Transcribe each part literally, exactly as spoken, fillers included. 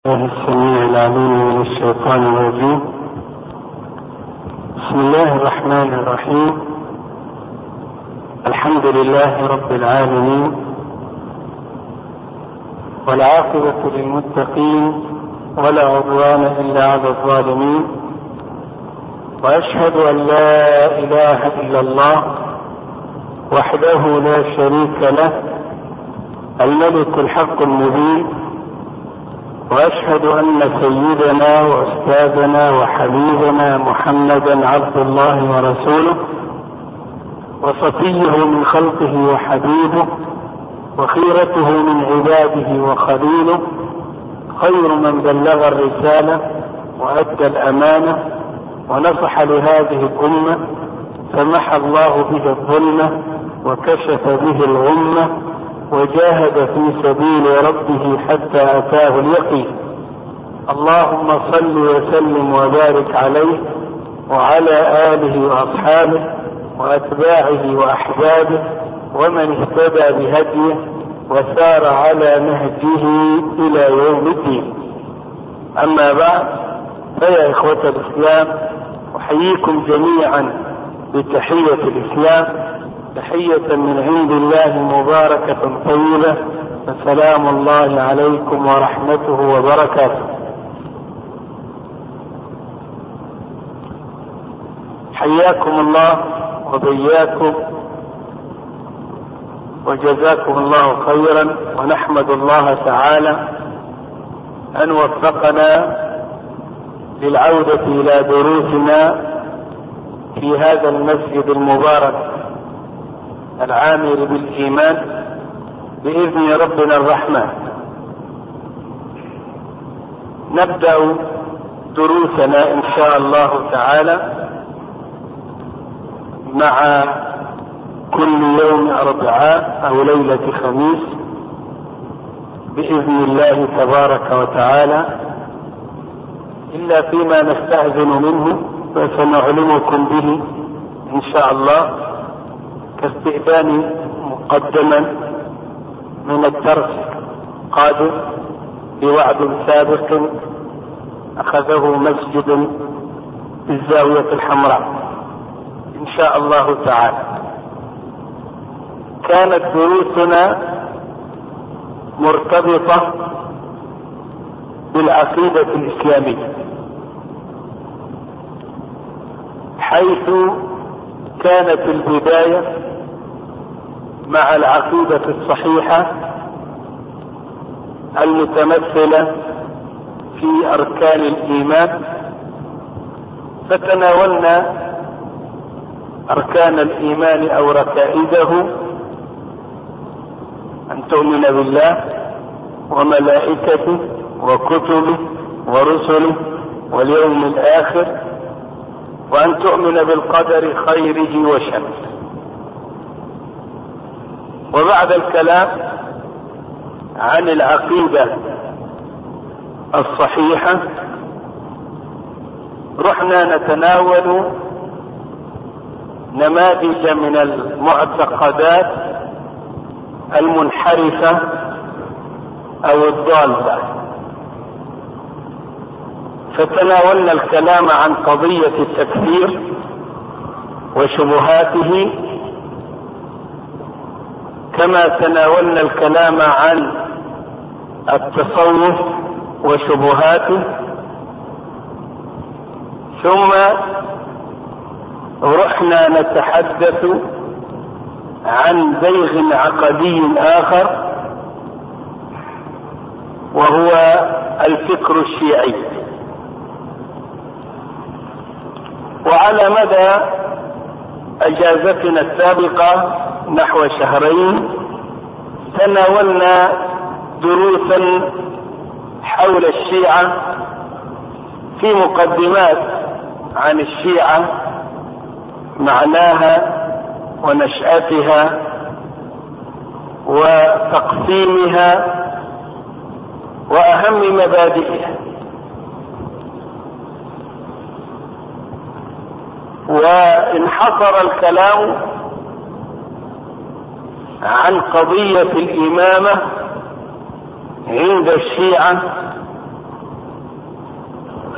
الله السميع العليم من الشيطان الرجيم. بسم الله الرحمن الرحيم. الحمد لله رب العالمين، والعاقبة للمتقين، ولا عدوان إلا على الظالمين، وأشهد أن لا إله إلا الله وحده لا شريك له، الملك الحق المبين، وأشهد أن سيدنا وأستاذنا وحبيبنا محمدا عبد الله ورسوله، وصفيه من خلقه وحبيبه، وخيرته من عباده وخليله، خير من بلغ الرسالة وأدى الأمانة ونصح لهذه الأمة، فمحى الله به الظلمة وكشف به الغمة، وجاهد في سبيل ربه حتى أتاه اليقين. اللهم صل وسلم وبارك عليه وعلى آله وأصحابه وأتباعه وأحبابه ومن اهتدى بهديه وسار على نهجه إلى يوم الدين. أما بعد، فيا إخوة الإسلام، أحييكم جميعا بتحية الإسلام، تحية من عند الله مباركة طيبة، فسلام الله عليكم ورحمته وبركاته. حياكم الله وبياكم وجزاكم الله خيرا، ونحمد الله تعالى أن وفقنا للعودة إلى دروسنا في هذا المسجد المبارك العامر بالإيمان بإذن ربنا الرحمن. نبدأ دروسنا إن شاء الله تعالى مع كل يوم أربعاء أو ليلة خميس بإذن الله تبارك وتعالى، إلا فيما نستأذن منه فسنعلمكم به إن شاء الله، كاستئذان مقدما من الدرس قادم بوعد سابق أخذه مسجد الزاوية الحمراء إن شاء الله تعالى. كانت دروسنا مرتبطة بالعقيدة الإسلامية، حيث كانت البداية مع العقيدة الصحيحة المتمثلة في أركان الإيمان، فتناولنا أركان الإيمان أو ركائزه: أن تؤمن بالله وملائكته وكتبه ورسله واليوم الآخر، وأن تؤمن بالقدر خيره وشره. وبعد الكلام عن العقيدة الصحيحة رحنا نتناول نماذج من المعتقدات المنحرفة أو الضالة، فتناولنا الكلام عن قضية التكفير وشبهاته، كما تناولنا الكلام عن التصوف وشبهاته، ثم رحنا نتحدث عن زيغ عقدي آخر وهو الفكر الشيعي. وعلى مدى أجازتنا السابقة نحو شهرين تناولنا دروسا حول الشيعة، في مقدمات عن الشيعة، معناها ونشأتها وتقسيمها وأهم مبادئها، وانحصر الكلام عن قضية الإمامة عند الشيعة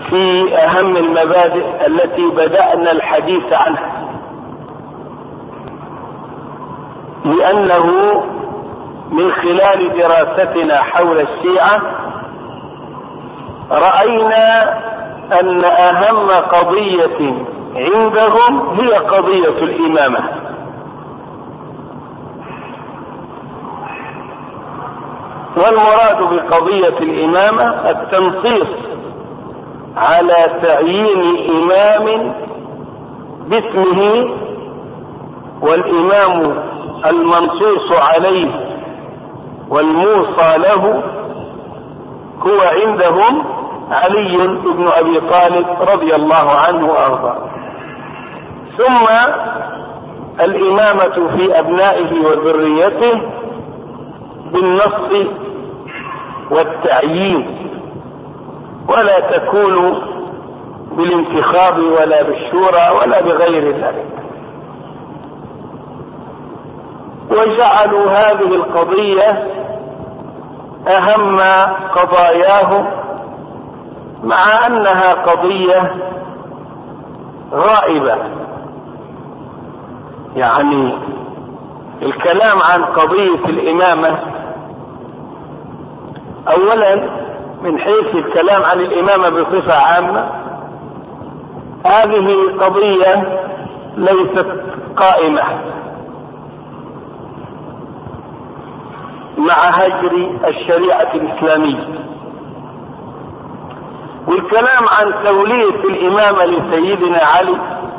في أهم المبادئ التي بدأنا الحديث عنها، لأنه من خلال دراستنا حول الشيعة رأينا أن أهم قضية عندهم هي قضية الإمامة، والمراد بقضية الإمامة التنصيص على تعيين إمام باسمه، والإمام المنصوص عليه والموصى له هو عندهم علي بن أبي طالب رضي الله عنه وأرضاه. ثم الإمامة في أبنائه وذريته بالنص والتعيين، ولا تكون بالانتخاب ولا بالشورى ولا بغير ذلك. وجعلوا هذه القضية أهم قضاياهم، مع أنها قضية غائبة. يعني الكلام عن قضية الإمامة أولا من حيث الكلام عن الإمامة بصفة عامة، هذه قضية ليست قائمة مع هجر الشريعة الإسلامية. والكلام عن تولية الإمامة لسيدنا علي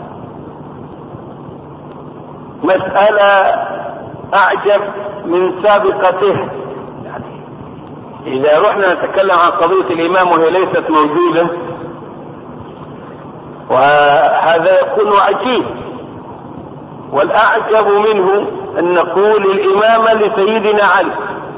مسألة أعجب من سابقته. إذا رحنا نتكلم عن قضية الإمام وهي ليست موجودة، وهذا يكون عجيب. والأعجب منه أن نقول الإمامة لسيدنا علي،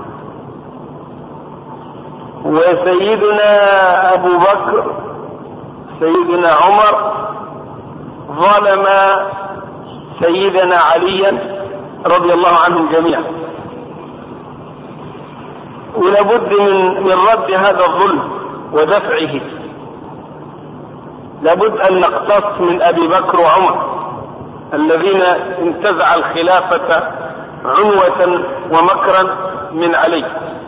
وسيدنا أبو بكر سيدنا عمر ظلم سيدنا عليا رضي الله عنهم جميعا، ولابد من من رد هذا الظلم ودفعه. لابد أن نقتص من أبي بكر وعمر الذين انتزع الخلافة عنوة ومكرا من علي،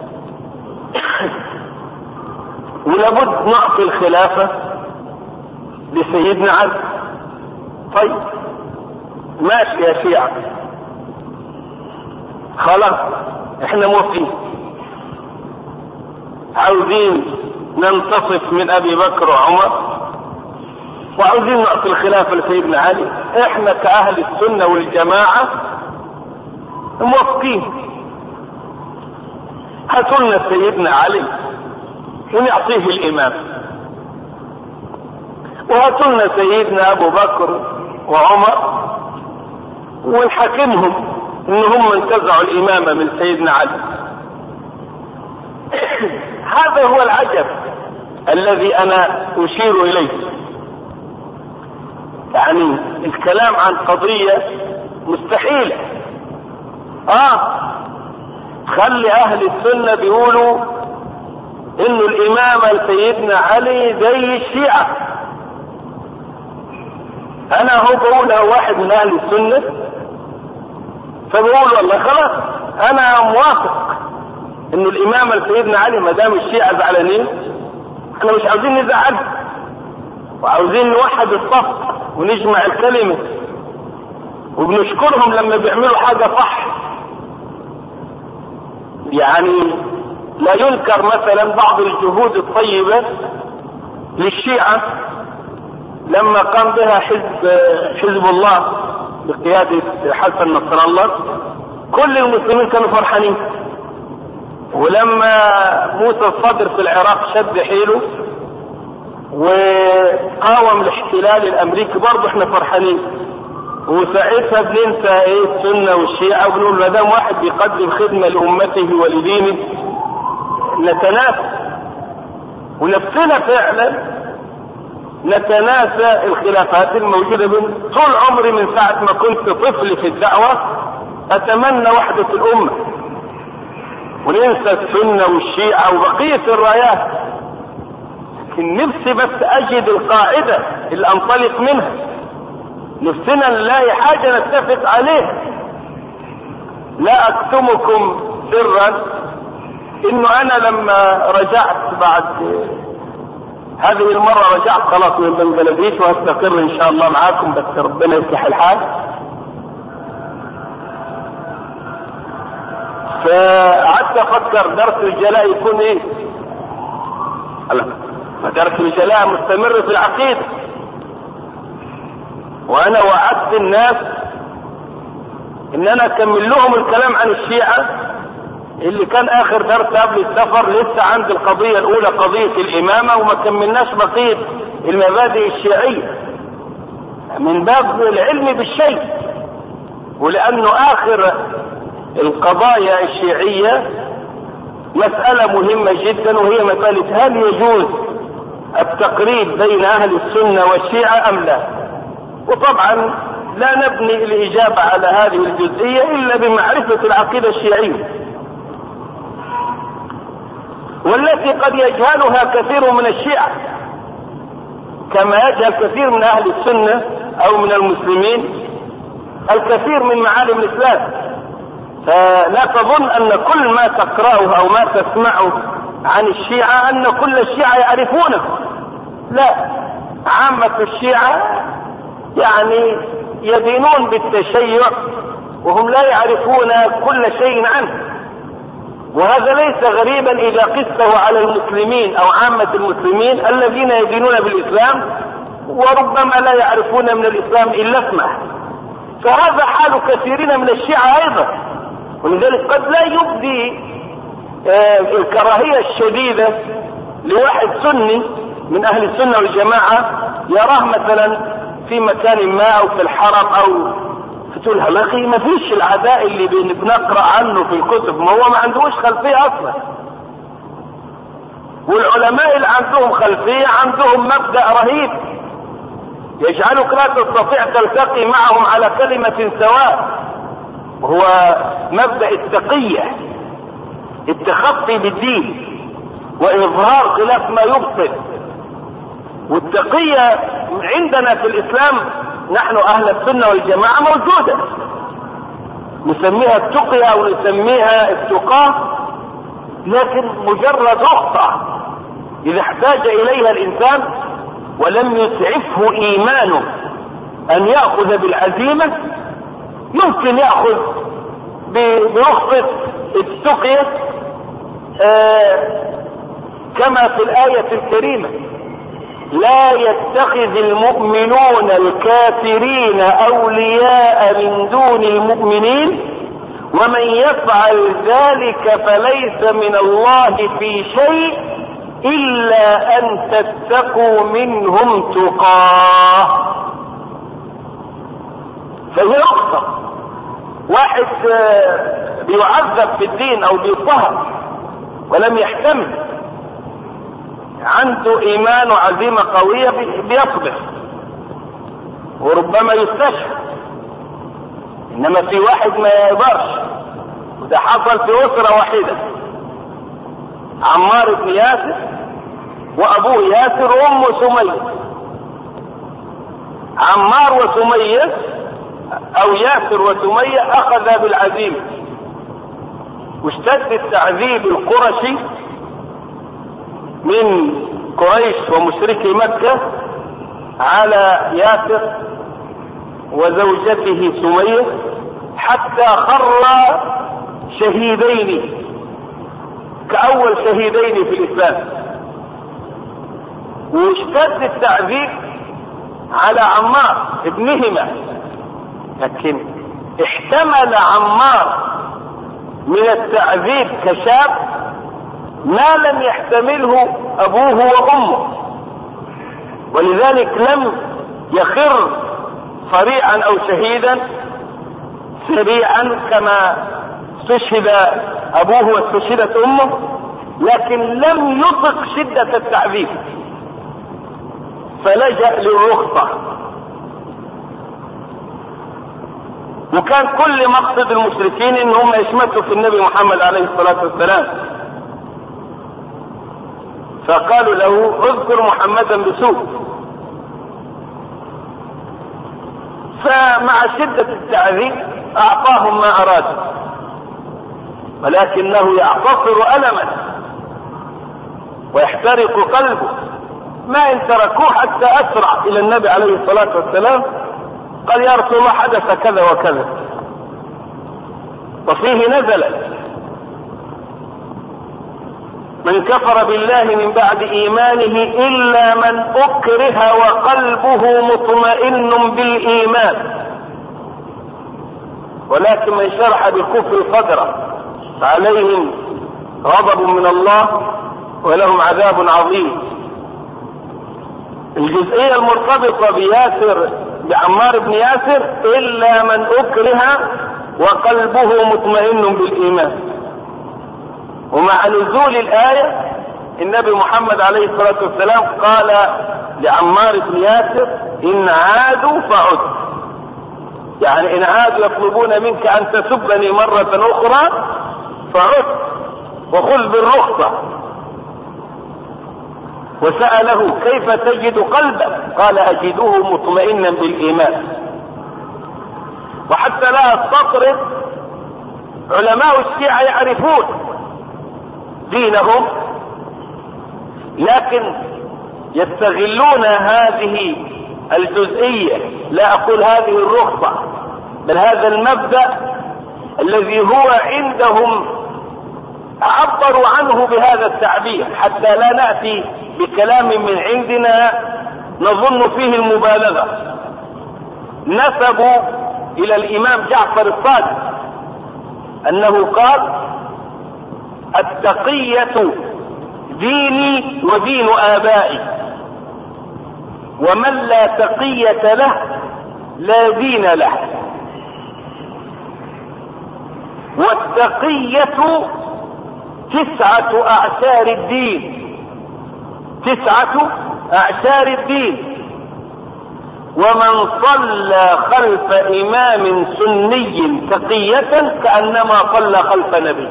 ولابد نعطي الخلافة لسيدنا علي. طيب ماشي يا شيعة، خلاص احنا موافقين، عاوزين ننتصف من ابي بكر وعمر وعاوزين نعطي الخلافة لسيدنا علي، احنا كأهل السنة والجماعة موافقين. هاتوا لنا سيدنا علي ونعطيه الإمام، وهاتوا لنا سيدنا أبو بكر وعمر ونحكمهم إن هم انتزعوا الإمامة من سيدنا علي. هذا هو العجب الذي أنا أشير إليه. يعني الكلام عن قضية مستحيلة. آه خلي أهل السنة بيقولوا إنه الإمامة لسيدنا علي زي الشيعة. أنا هو بقولها واحد من أهل السنة، فبقول والله خلاص أنا موافق إنه الإمامة لسيدنا علي ما دام الشيعة زعلانين، احنا مش عاوزين نزعل، وعاوزين نوحد الصف ونجمع الكلمة، وبنشكرهم لما بيعملوا حاجة صح. يعني لا ينكر مثلا بعض الجهود الطيبة للشيعة لما قام بها حزب حزب الله بقيادة حسن نصر الله، كل المسلمين كانوا فرحانين. ولما موسى الصدر في العراق شد حيله وقاوم الاحتلال الامريكي برضه احنا فرحانين. وساعتها بننسى ايه السنة والشيعة وبنقول ما دام واحد بيقدم خدمة لامته ولدينه نتناسى. ونفسنا فعلا نتناسى الخلافات الموجودة. من طول عمري من ساعة ما كنت طفل في الدعوة اتمنى وحدة الامة، وننسى السنة والشيعة وبقية الرايات. لكن نفسي بس اجد القاعدة اللي انطلق منها، نفسنا نلاقي حاجة نتفق عليها. لا اكتمكم سرا انه انا لما رجعت بعد هذه المرة رجعت خلاص من بنجلاديش وهستقر ان شاء الله معاكم، بس ربنا يصلح الحال. فقعدت افكر درس الجلاء يكون ايه؟ درس الجلاء مستمر في العقيدة، وانا وعدت الناس ان انا اكمل لهم الكلام عن الشيعة اللي كان اخر درس قبل السفر. لسه عند القضية الاولى قضية الامامة وما كملناش بقية المبادئ الشيعية من باب العلم بالشيء، ولانه اخر القضايا الشيعية مسألة مهمة جدا، وهي مسألة هل يجوز التقريب بين اهل السنة والشيعة ام لا. وطبعا لا نبني الاجابة على هذه الجزئية الا بمعرفة العقيدة الشيعية، والتي قد يجهلها كثير من الشيعة كما يجهل كثير من اهل السنة او من المسلمين الكثير من معالم الاسلام. فلا تظن ان كل ما تقرأه او ما تسمعه عن الشيعة ان كل الشيعة يعرفونه، لا، عامة الشيعة يعني يدينون بالتشيع وهم لا يعرفون كل شيء عنه، وهذا ليس غريبا اذا قسته على المسلمين او عامة المسلمين الذين يدينون بالاسلام وربما لا يعرفون من الاسلام الا اسمه. فهذا حال كثيرين من الشيعة ايضا، ولذلك قد لا يبدي آه الكراهية الشديدة لواحد سني من اهل السنة والجماعة يراه مثلا في مكان ما او في الحرم او فتقول هلاقي ما فيش العداء اللي بنقرأ عنه في الكتب، ما هو ما عندهوش خلفية اصلا. والعلماء اللي عندهم خلفية عندهم مبدأ رهيب يجعلك لا تستطيع تلتقي معهم على كلمة سواء، وهو مبدأ التقية، التخطي بالدين واظهار خلاف ما يبطل. والتقية عندنا في الاسلام نحن اهل السنة والجماعة موجودة، نسميها التقية او نسميها التقاة، لكن مجرد رخصة اذا احتاج اليها الانسان ولم يسعفه ايمانه ان يأخذ بالعزيمة ممكن يأخذ برخصة التقية آه كما في الآية الكريمة: لا يتخذ المؤمنون الكافرين أولياء من دون المؤمنين ومن يفعل ذلك فليس من الله في شيء إلا أن تتقوا منهم تقاه. فهي رخصة. واحد بيعذب في الدين أو بيضطهد ولم يحتمل، عنده ايمان وعزيمة قوية بيصبر وربما يستشهد، انما في واحد ما يقدرش. وده حصل في اسرة واحدة، عمار بن ياسر وابوه ياسر وامه سمية. عمار وسمية او ياسر وسمية اخذ بالعزيمة، واشتد التعذيب القرشي من قريش ومشركي مكة على ياسر وزوجته سمية حتى خر شهيدين كأول شهيدين في الإسلام. واشتد التعذيب على عمار ابنهما، لكن احتمل عمار من التعذيب كشاب ما لم يحتمله ابوه وامه، ولذلك لم يخر صريعا او شهيدا سريعا كما استشهد ابوه واستشهدت امه، لكن لم يطق شدة التعذيب فلجأ للرخصة. وكان كل مقصد المشركين ان هم يشمتوا في النبي محمد عليه الصلاة والسلام، فقالوا له اذكر محمدا بسوء. فمع شدة التعذيب اعطاهم ما ارادوا، ولكنه يعتصر ألما ويحترق قلبه. ما ان تركوه حتى اسرع الى النبي عليه الصلاة والسلام، قال يا رسول الله حدث كذا وكذا، وفيه نزلت من كفر بالله من بعد ايمانه الا من اكره وقلبه مطمئن بالايمان، ولكن من شرح بالكفر صدره فعليهم غضب من الله ولهم عذاب عظيم. الجزئية المرتبطة بياسر بعمار بن ياسر الا من اكره وقلبه مطمئن بالايمان. ومع نزول الآية النبي محمد عليه الصلاة والسلام قال لعمار بن ياسر إن عادوا فعد، يعني إن عادوا يطلبون منك أن تسبني مرة أخرى فعد وخذ بالرخصة. وسأله كيف تجد قلبك؟ قال أجده مطمئنا بالإيمان. وحتى لا استطرد، علماء الشيعة يعرفون دينهم، لكن يستغلون هذه الجزئية، لا أقول هذه الرخصة، بل هذا المبدأ الذي هو عندهم عبروا عنه بهذا التعبير، حتى لا نأتي بكلام من عندنا نظن فيه المبالغة. نسبوا إلى الإمام جعفر الصادق أنه قال التقية ديني ودين آبائي، ومن لا تقية له لا دين له. والتقية تسعة أعشار الدين، تسعة أعشار الدين. ومن صلى خلف إمام سني تقية كأنما صلى خلف نبي.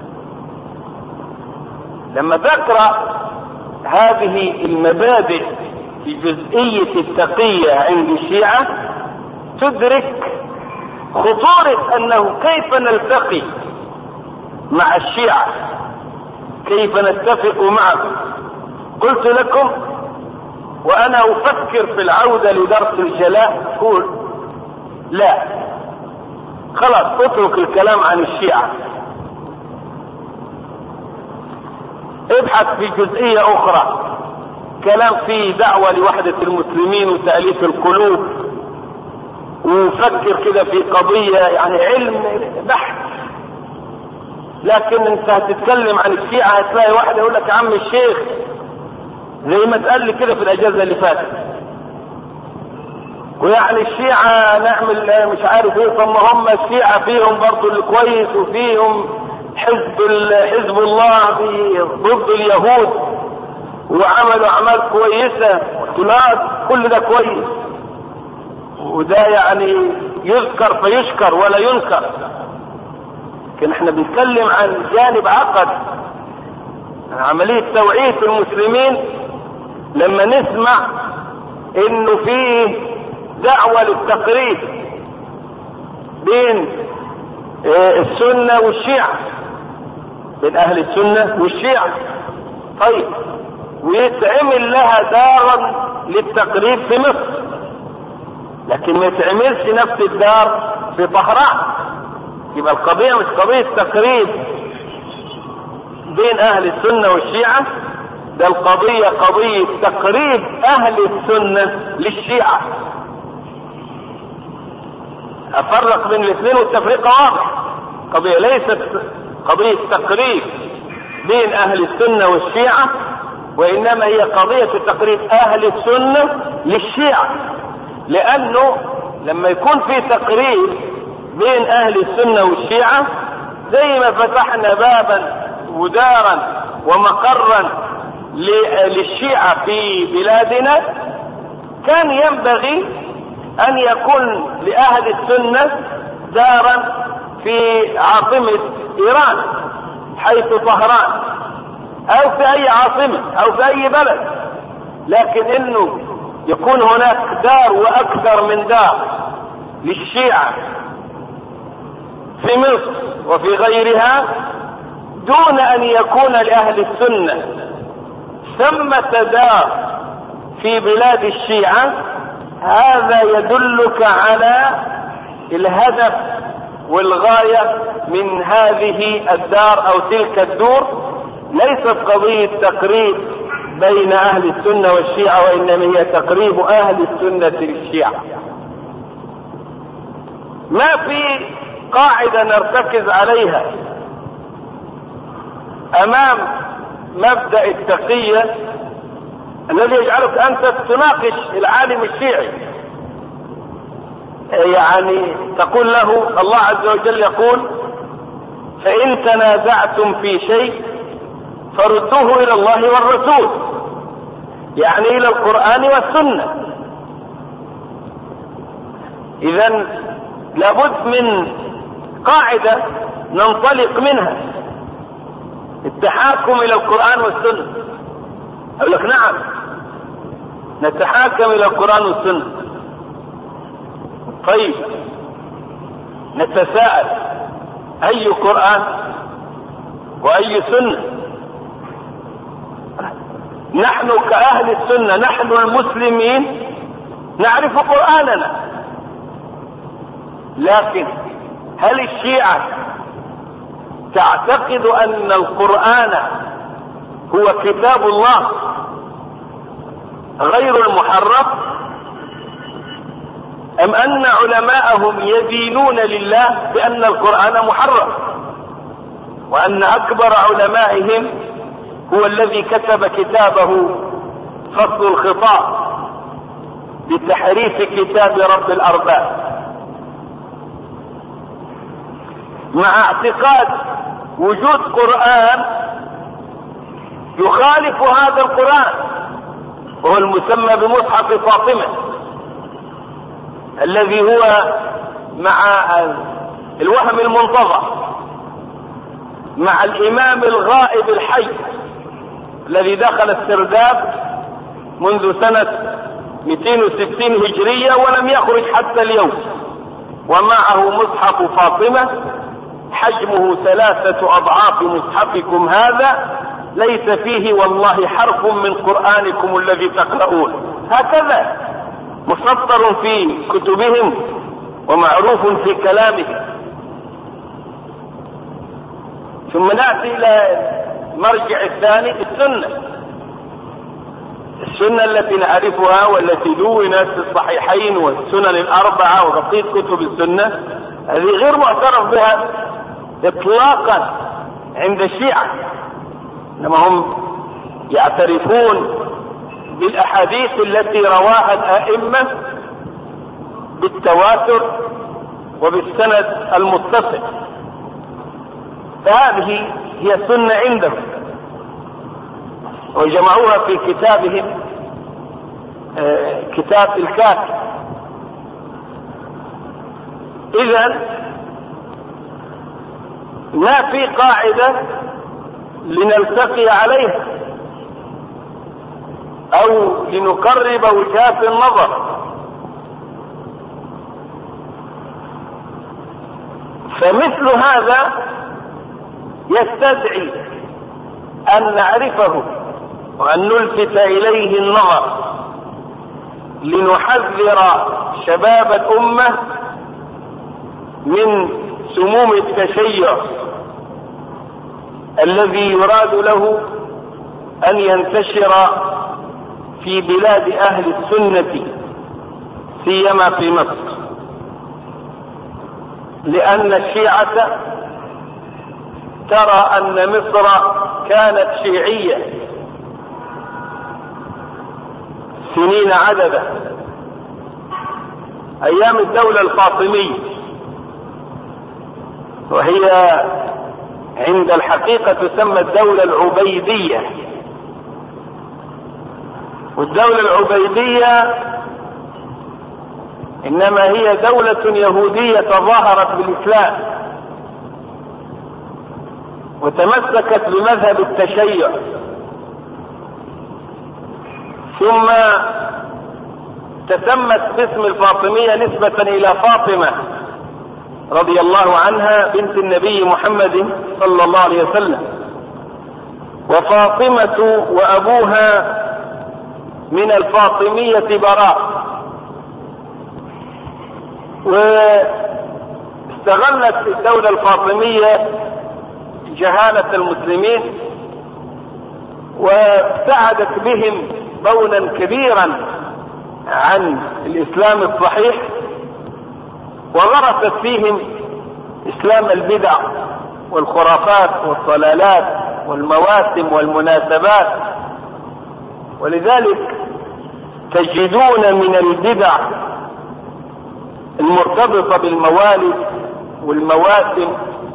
لما تقرأ هذه المبادئ في جزئية التقية عند الشيعة تدرك خطورة أنه كيف نلتقي مع الشيعة، كيف نتفق معهم. قلت لكم وأنا أفكر في العودة لدرس الجلاء، قول لا خلاص اترك الكلام عن الشيعة، ابحث في جزئية أخرى، كلام في دعوة لوحدة المسلمين وتأليف القلوب، وفكر كده في قضية يعني علم بحث. لكن انت هتتكلم عن الشيعة هتلاقي واحد يقول لك يا عم الشيخ، زي ما تقال لي كده في الأجازة اللي فاتت، ويعني الشيعة نعمل مش عارف ايه. طب ما هم الشيعة فيهم برضو الكويس وفيهم حزب حزب الله ضد اليهود وعملوا اعمال كويسة وطلعت، كل ده كويس، وده يعني يذكر فيشكر ولا ينكر. لكن احنا بنتكلم عن جانب عقد، عن عملية توعية المسلمين. لما نسمع انه فيه دعوة للتقريب بين السنة والشيعة، بين اهل السنة والشيعة، طيب ويتعمل لها دارا للتقريب في مصر، لكن ما يتعملش نفس الدار في طهران. يبقى القضية مش قضية تقريب بين اهل السنة والشيعة، ده القضية قضية تقريب اهل السنة للشيعة. افرق بين الاثنين والتفريق واضح. قضية ليست قضية تقريب بين اهل السنة والشيعة، وانما هي قضية تقريب اهل السنة للشيعة. لانه لما يكون في تقريب بين اهل السنة والشيعة، زي ما فتحنا بابا ودارا ومقرا للشيعة في بلادنا، كان ينبغي ان يكون لأهل السنة دارا في عاصمة ايران حيث طهران، او في اي عاصمة او في اي بلد، لكن انه يكون هناك دار واكثر من دار للشيعة في مصر وفي غيرها دون ان يكون لاهل السنة ثمة دار في بلاد الشيعة، هذا يدلك على الهدف والغاية من هذه الدار او تلك الدور. ليست قضية تقريب بين اهل السنة والشيعة، وانما هي تقريب اهل السنة للشيعة. ما في قاعدة نرتكز عليها امام مبدأ التقية الذي يجعلك انت تناقش العالم الشيعي. يعني تقول له الله عز وجل يقول فإن تنازعتم في شيء فردوه إلى الله والرسول، يعني إلى القرآن والسنة. إذن لابد من قاعدة ننطلق منها، التحاكم إلى القرآن والسنة. أقول لك نعم نتحاكم إلى القرآن والسنة. طيب نتساءل أي قرآن وأي سنة؟ نحن كأهل السنة، نحن المسلمين نعرف قرآننا، لكن هل الشيعة تعتقد أن القرآن هو كتاب الله غير المحرف، أم أن علماءهم يدينون لله بأن القرآن محرف، وأن أكبر علمائهم هو الذي كتب كتابه فصل الخطاب بتحريف كتاب رب الأرباب، مع اعتقاد وجود قرآن يخالف هذا القرآن، وهو المسمى بمصحف فاطمة الذي هو مع الوهم المنتظر، مع الإمام الغائب الحي الذي دخل السرداب منذ سنة مئتين وستين هجرية ولم يخرج حتى اليوم، ومعه مصحف فاطمة حجمه ثلاثة أضعاف مصحفكم هذا، ليس فيه والله حرف من قرآنكم الذي تقرؤون. هكذا مسطر في كتبهم ومعروف في كلامهم. ثم نأتي إلى مرجع الثاني، السنة. السنة التي نعرفها والتي دونت في الصحيحين والسنن الأربعة وبقية كتب السنة، هذه غير معترف بها إطلاقا عند الشيعة، إنما هم يعترفون بالأحاديث التي رواها الأئمة بالتواتر وبالسند المتصل، فهذه هي السنة عندهم، وجمعوها في كتابهم آه كتاب الكافي. إذن ما في قاعدة لنلتقي عليها أو لنقرب وجهات النظر، فمثل هذا يستدعي أن نعرفه وأن نلفت إليه النظر لنحذر شباب الأمة من سموم التشيع الذي يراد له أن ينتشر في بلاد أهل السنة سيما في مصر، لأن الشيعة ترى أن مصر كانت شيعية سنين عددا أيام الدولة الفاطمية، وهي عند الحقيقة تسمى الدولة العبيدية. والدولة العبيدية إنما هي دولة يهودية تظاهرت بالإسلام، وتمسكت بمذهب التشيع، ثم تسمت باسم الفاطمية نسبة إلى فاطمة رضي الله عنها بنت النبي محمد صلى الله عليه وسلم. وفاطمة وأبوها من الفاطمية براء. واستغلت الدولة الفاطمية جهالة المسلمين وابتعدت بهم بعدا كبيرا عن الإسلام الصحيح، وغرست فيهم إسلام البدع والخرافات والضلالات والمواسم والمناسبات. ولذلك تجدون من البدع المرتبطة بالموالد والمواسم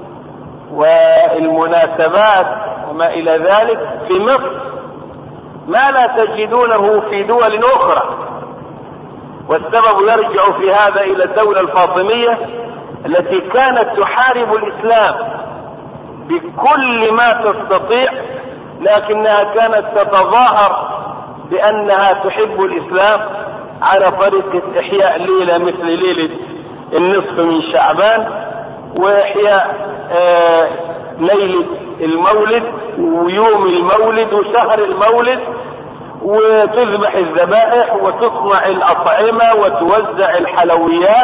والمناسبات وما إلى ذلك في مصر ما لا تجدونه في دول أخرى. والسبب يرجع في هذا إلى الدولة الفاطمية التي كانت تحارب الإسلام بكل ما تستطيع، لكنها كانت تتظاهر بأنها تحب الإسلام على طريقة إحياء ليلة مثل ليلة النصف من شعبان، وإحياء آه ليلة المولد ويوم المولد وشهر المولد، وتذبح الذبائح وتصنع الأطعمة وتوزع الحلويات.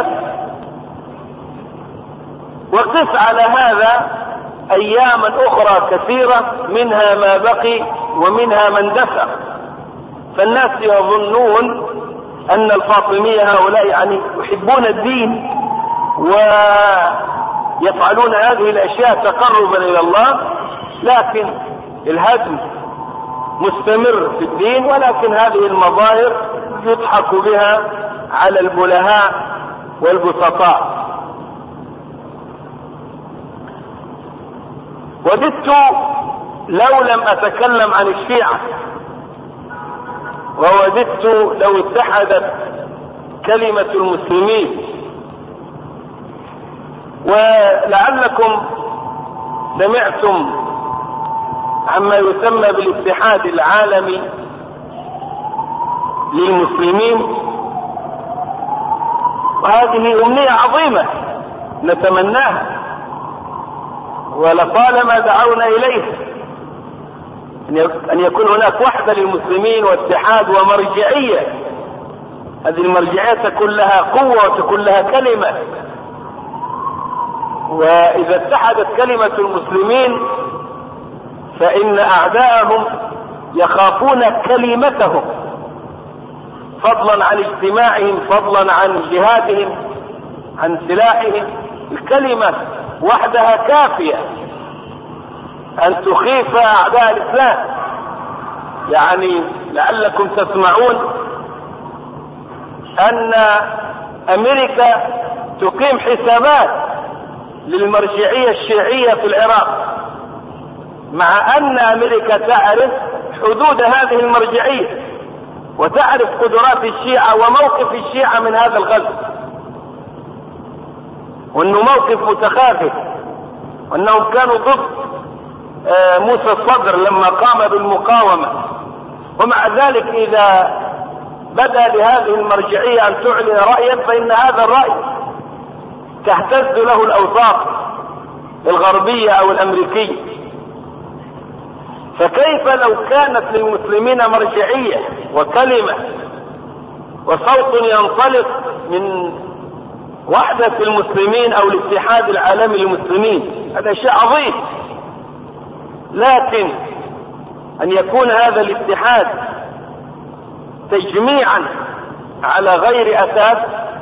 وقف على هذا أياما أخرى كثيرة منها ما بقي ومنها من دفع. فالناس يظنون أن الفاطمية هؤلاء يعني يحبون الدين ويفعلون هذه الأشياء تقربا إلى الله، لكن الهدم مستمر في الدين. ولكن هذه المظاهر يضحك بها على البلهاء والبسطاء. وددت لو لم أتكلم عن الشيعة، ووددت لو اتحدت كلمة المسلمين. ولعلكم سمعتم عما يسمى بالاتحاد العالمي للمسلمين، وهذه أمنية عظيمة نتمناها ولطالما دعونا إليه، أن يكون هناك وحدة للمسلمين واتحاد ومرجعية. هذه المرجعية تكون لها قوة وتكون لها كلمة، وإذا اتحدت كلمة المسلمين فإن أعداءهم يخافون كلمتهم، فضلا عن اجتماعهم، فضلا عن جهادهم، عن سلاحهم. الكلمة وحدها كافية أن تخيف أعداء الإسلام. يعني لعلكم تسمعون أن أمريكا تقيم حسابات للمرجعية الشيعية في العراق، مع أن أمريكا تعرف حدود هذه المرجعية وتعرف قدرات الشيعة وموقف الشيعة من هذا الغزو، وأنه موقف متخاذل، وأنهم كانوا ضد موسى الصدر لما قام بالمقاومة. ومع ذلك إذا بدأ لهذه المرجعية أن تعلن رأيا فإن هذا الرأي تهتز له الأوساط الغربية أو الأمريكية. فكيف لو كانت للمسلمين مرجعية وكلمة وصوت ينطلق من وحدة المسلمين أو الاتحاد العالمي للمسلمين؟ هذا شيء عظيم. لكن أن يكون هذا الاتحاد تجميعا على غير أساس،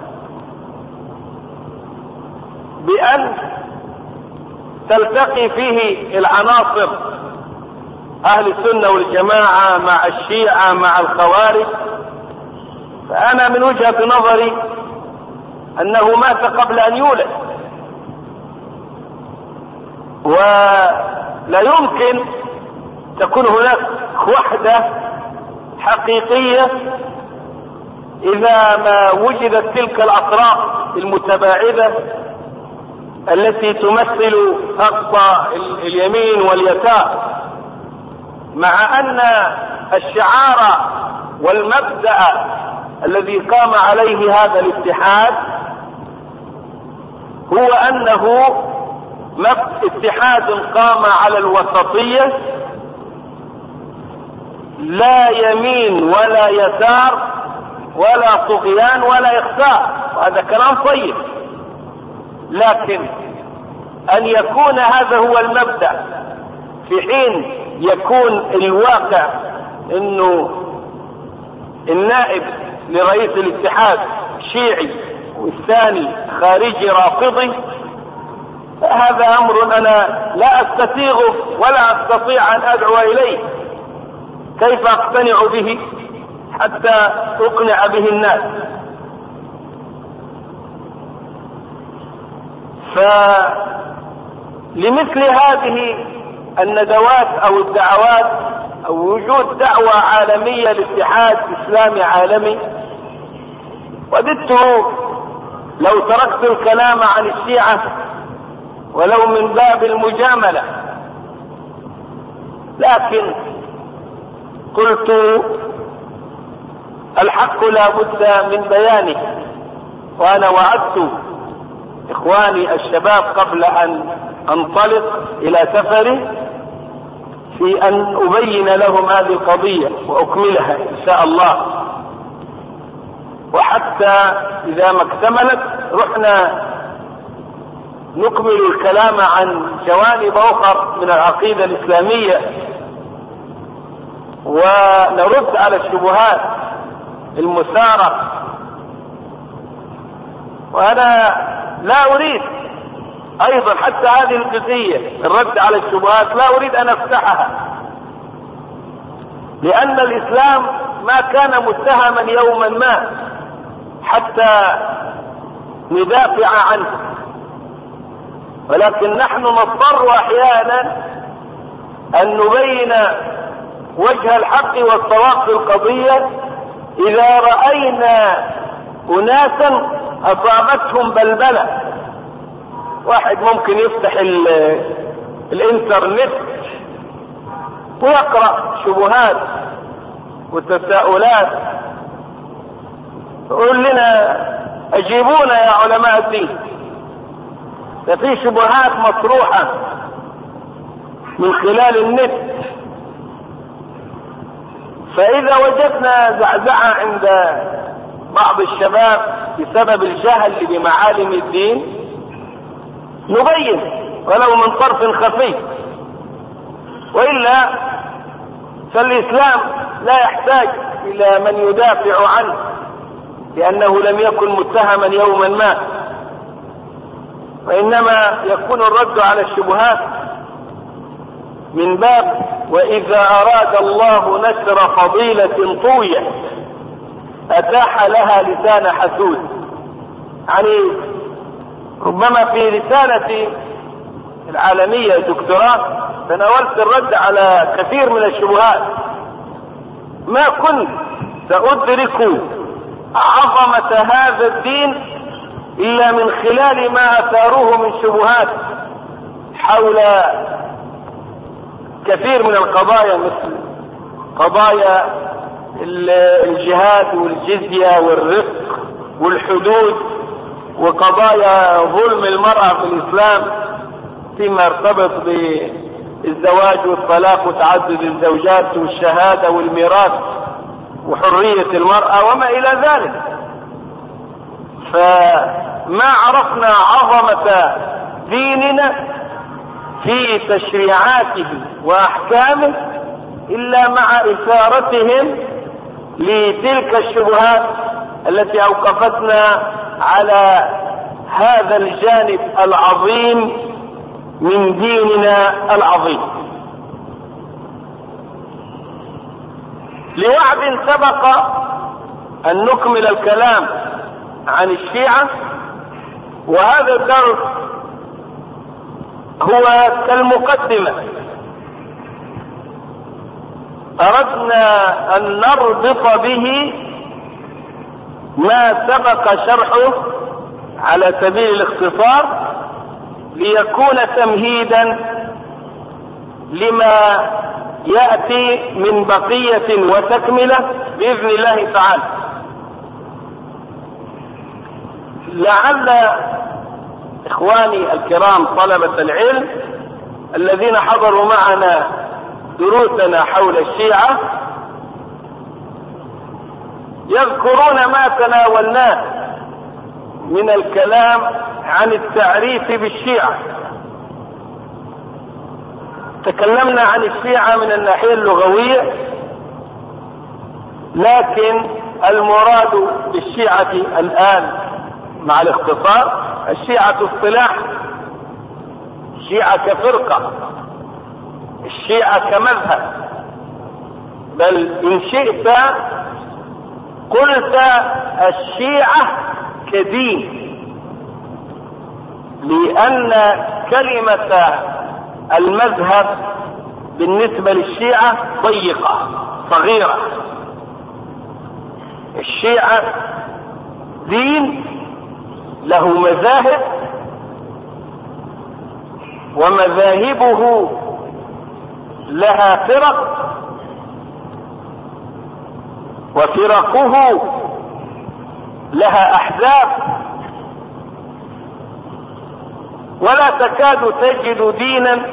بأن تلتقي فيه العناصر أهل السنة والجماعة مع الشيعة مع الخوارج، فأنا من وجهة نظري أنه مات قبل أن يولد، ولا يمكن تكون هناك وحدة حقيقية إذا ما وجدت تلك الأطراف المتباعدة التي تمثل أقصى اليمين واليسار، مع أن الشعار والمبدأ الذي قام عليه هذا الاتحاد هو أنه اتحاد قام على الوسطية، لا يمين ولا يسار ولا طغيان ولا إخفاء، وهذا كلام طيب. لكن أن يكون هذا هو المبدأ في حين يكون الواقع أنه النائب لرئيس الاتحاد شيعي والثاني خارجي رافضي، هذا أمر أنا لا أستسيغه ولا أستطيع أن أدعو إليه. كيف أقتنع به حتى أقنع به الناس؟ فلمثل هذه الندوات أو الدعوات أو وجود دعوة عالمية لاتحاد إسلامي عالمي، وددت لو تركت الكلام عن الشيعة ولو من باب المجاملة، لكن قلت الحق لا بد من بيانه. وأنا وعدت إخواني الشباب قبل أن أنطلق إلى سفري في أن أبين لهم هذه القضية وأكملها إن شاء الله. وحتى إذا ما اكتملت رحنا نكمل الكلام عن جوانب أخرى من العقيدة الإسلامية ونرد على الشبهات المثارة. وأنا لا أريد أيضا حتى هذه الجزئية الرد على الشبهات لا أريد أن أفتحها، لأن الإسلام ما كان متهما يوما ما حتى ندافع عنه، ولكن نحن نضطر أحيانا أن نبين وجه الحق والصواب في القضية إذا رأينا أناسا أصابتهم بلبلة. واحد ممكن يفتح الانترنت ويقرأ شبهات وتساؤلات، يقول لنا أجيبونا يا علماء الدين، ده في شبهات مطروحة من خلال النت. فإذا وجدنا زعزعة عند بعض الشباب بسبب الجهل بمعالم الدين نبين ولو من طرف خفي، وإلا فالإسلام لا يحتاج إلى من يدافع عنه، لأنه لم يكن متهما يوما ما، وإنما يكون الرد على الشبهات من باب وإذا أراد الله نشر فضيلة طوية أتاح لها لسان حسود. يعني ربما في رسالتي العالمية دكتوراه تناولت الرد على كثير من الشبهات، ما كنت سأدرك عظمة هذا الدين إلا من خلال ما أثاروه من شبهات حول كثير من القضايا، مثل قضايا الجهاد والجزية والرق والحدود، وقضايا ظلم المرأة في الإسلام فيما يرتبط بالزواج والطلاق وتعدد الزوجات والشهادة والميراث وحرية المرأة وما إلى ذلك. فما عرفنا عظمة ديننا في تشريعاته وأحكامه إلا مع إثارتهم لتلك الشبهات التي أوقفتنا على هذا الجانب العظيم من ديننا العظيم. لوعد سبق أن نكمل الكلام عن الشيعة، وهذا الدرس هو كالمقدمة. أردنا أن نربط به ما سبق شرحه على سبيل الاختصار ليكون تمهيدا لما يأتي من بقية وتكملة بإذن الله تعالى. لعل إخواني الكرام طلبة العلم الذين حضروا معنا دروسنا حول الشيعة يذكرون ما تناولناه من الكلام عن التعريف بالشيعة. تكلمنا عن الشيعة من الناحية اللغوية، لكن المراد بالشيعة الآن مع الاختصار الشيعة اصطلاح، الشيعة كفرقة، الشيعة كمذهب، بل إن شئت قلت الشيعة كدين، لأن كلمة المذهب بالنسبة للشيعة ضيقة صغيرة. الشيعة دين له مذاهب، ومذاهبه لها فرق، وفرقه لها أحزاب، ولا تكاد تجد دينا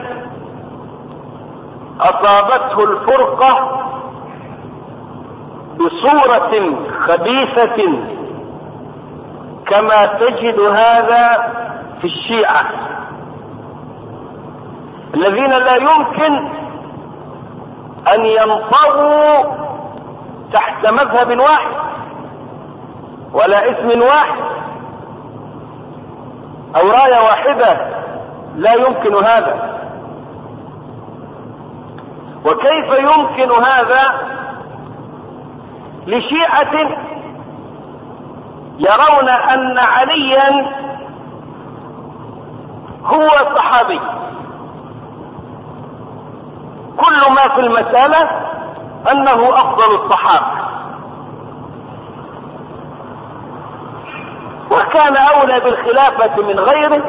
أصابته الفرقة بصورة خبيثة كما تجد هذا في الشيعة، الذين لا يمكن أن ينطووا تحت مذهب واحد ولا اسم واحد أو راية واحدة، لا يمكن هذا. وكيف يمكن هذا لشيعة يرون أن عليا هو صحابي؟ كل ما في المسألة أنه أفضل الصحابة، وكان أولى بالخلافة من غيره،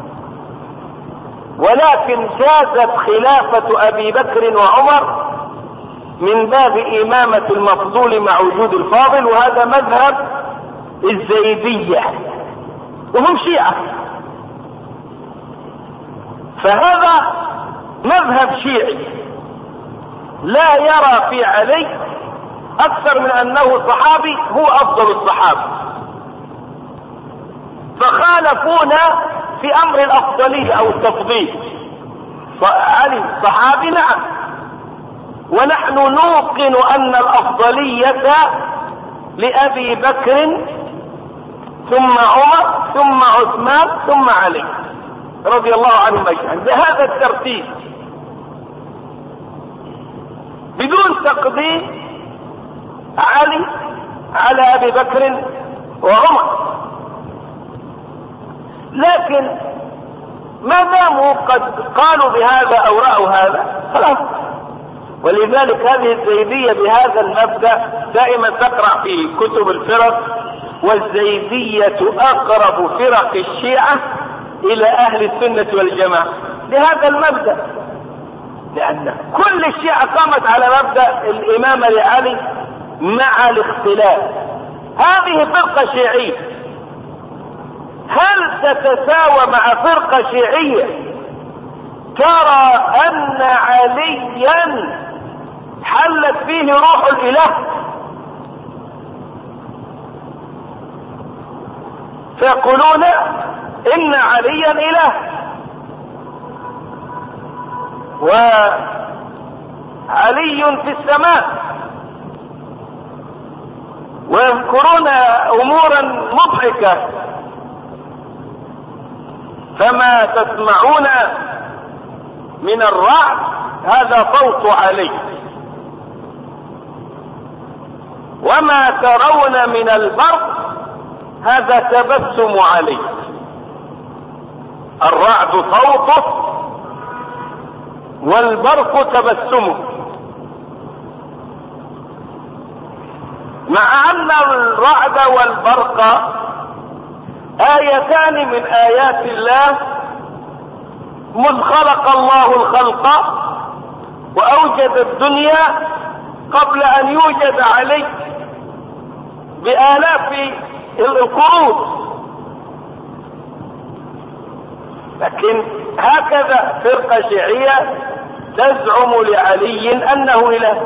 ولكن جازت خلافة أبي بكر وعمر من باب إمامة المفضول مع وجود الفاضل، وهذا مذهب الزيدية وهم شيعة. فهذا مذهب شيعي لا يرى في علي أكثر من أنه صحابي هو أفضل الصحابة، فخالفونا في أمر الأفضلية أو التفضيل. علي صحابي نعم، ونحن نوقن أن الأفضلية لأبي بكر ثم عمر ثم عثمان ثم علي رضي الله عنهم أجمعين بهذا الترتيب بدون تقديم علي على أبي بكر وعمر. لكن ما داموا قد قالوا بهذا أو رأوا هذا خلاص. ولذلك هذه الزيدية بهذا المبدأ دائما تقرأ في كتب الفرق، والزيدية أقرب فرق الشيعة إلى أهل السنة والجماعة بهذا المبدأ، لأن كل الشيعة قامت على مبدأ الإمامة لعلي مع الاختلاف. هذه فرقة شيعية، هل تتساوى مع فرقة شيعية ترى أن عليا حلت فيه روح الإله فيقولون إن عليا إله وعلي في السماء، ويذكرون أمورا مضحكة فما تسمعون من الرعد هذا صوت علي، وما ترون من البرق هذا تبسم علي. الرعد صوته والبرق تبسمه، مع أن الرعد والبرق آيتان من آيات الله مذ خلق الله الخلق وأوجد الدنيا قبل أن يوجد علي بآلاف القرون. لكن هكذا فرقة شيعية تزعم لعلي أنه إله،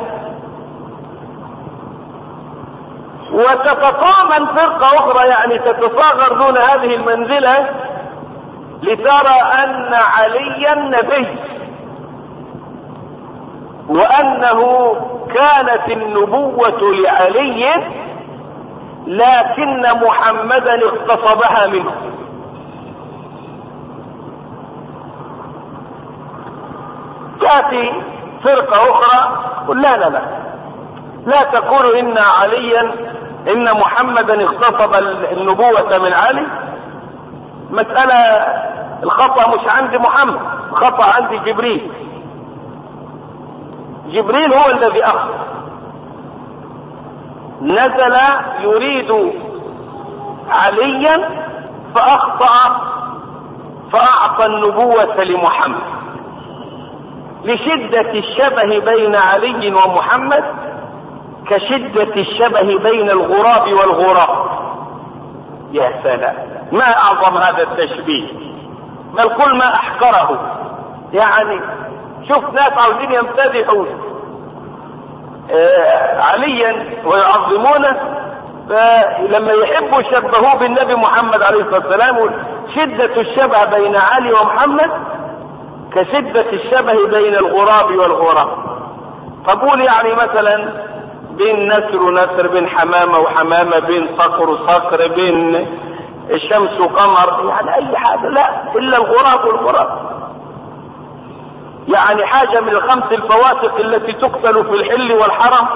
وتتطامن فرقة أخرى يعني تتصاغر دون هذه المنزلة لترى أن عليا نبي، وأنه كانت النبوة لعلي لكن محمدا اغتصبها منه. تأتي فرقة أخرى قل لا لا لا لا تقولوا إن عليا إن محمدا اغتصب النبوة من علي، مسألة الخطأ مش عند محمد، الخطأ عند جبريل. جبريل هو الذي أخطأ، نزل يريد عليا فأخطأ فأعطى النبوة لمحمد لشدة الشبه بين علي ومحمد كشدة الشبه بين الغراب والغراب. يا سلام، ما أعظم هذا التشبيه، بل كل ما أحقره. يعني شوف ناس عاوزين يمتدحوا آه عليا ويعظمونه، فلما يحبوا يشبهوه بالنبي محمد عليه الصلاة والسلام، شدة الشبه بين علي ومحمد كشدة الشبه بين الغراب والغراب. فقول يعني مثلا بين نسر ونسر، بين حمامة وحمامة، بين صقر وصقر، بين الشمس وقمر، يعني أي حاجة، لا إلا الغراب والغراب. يعني حاجة من الخمس الفواسق التي تقتل في الحل والحرم،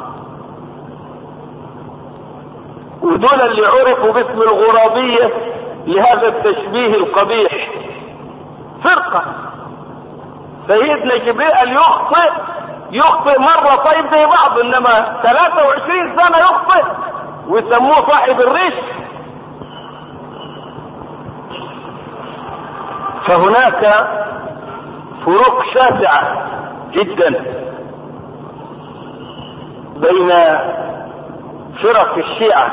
ودول اللي عرفوا باسم الغرابية لهذا التشبيه القبيح. فرقة سيدنا جبريل يخطئ يخطئ مرة طيب زي بعض، انما ثلاثة وعشرين سنة يخطئ ويسموه صاحب الريش. فهناك فروق شاسعة جدا بين فرق الشيعة،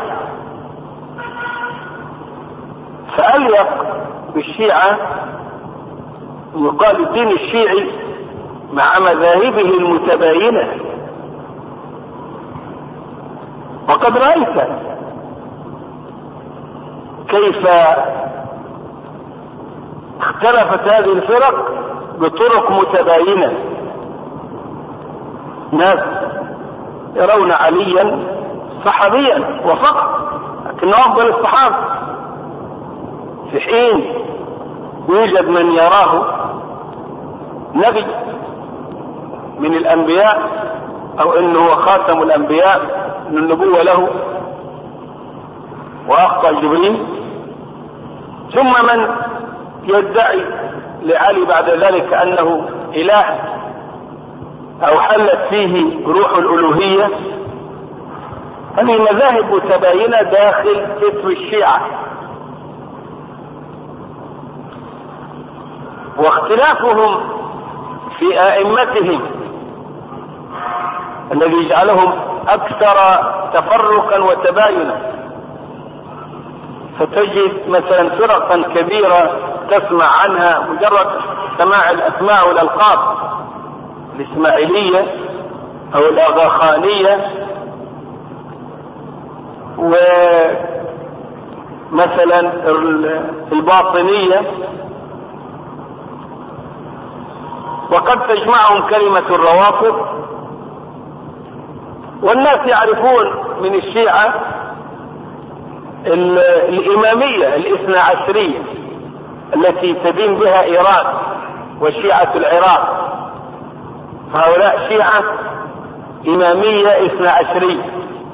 فأليق بالشيعة يقال الدين الشيعي مع مذاهبه المتباينة. وقد رأيت كيف اختلفت هذه الفرق بطرق متباينة. ناس يرون عليا صحابيا وفقط لكنه أفضل الصحابة، في حين يوجد من يراه نبي من الأنبياء، أو إنه هو خاتم الأنبياء، إن النبوة له وأخطأ جبريل. ثم من يدعي لعلي بعد ذلك أنه إله أو حلت فيه روح الألوهية. هذه مذاهب متباينة داخل اسم الشيعة، واختلافهم في آئمتهم الذي يجعلهم أكثر تفرقا وتباينا. فتجد مثلا فرقا كبيرة تسمع عنها مجرد سماع الأسماء والألقاب، الإسماعيلية أو الأغاخانية، ومثلا الباطنية، وقد تجمعهم كلمة الروافض. والناس يعرفون من الشيعة الإمامية الاثنى عشرية التي تدين بها إيران وشيعة العراق، فهؤلاء شيعة إمامية اثنى عشرية،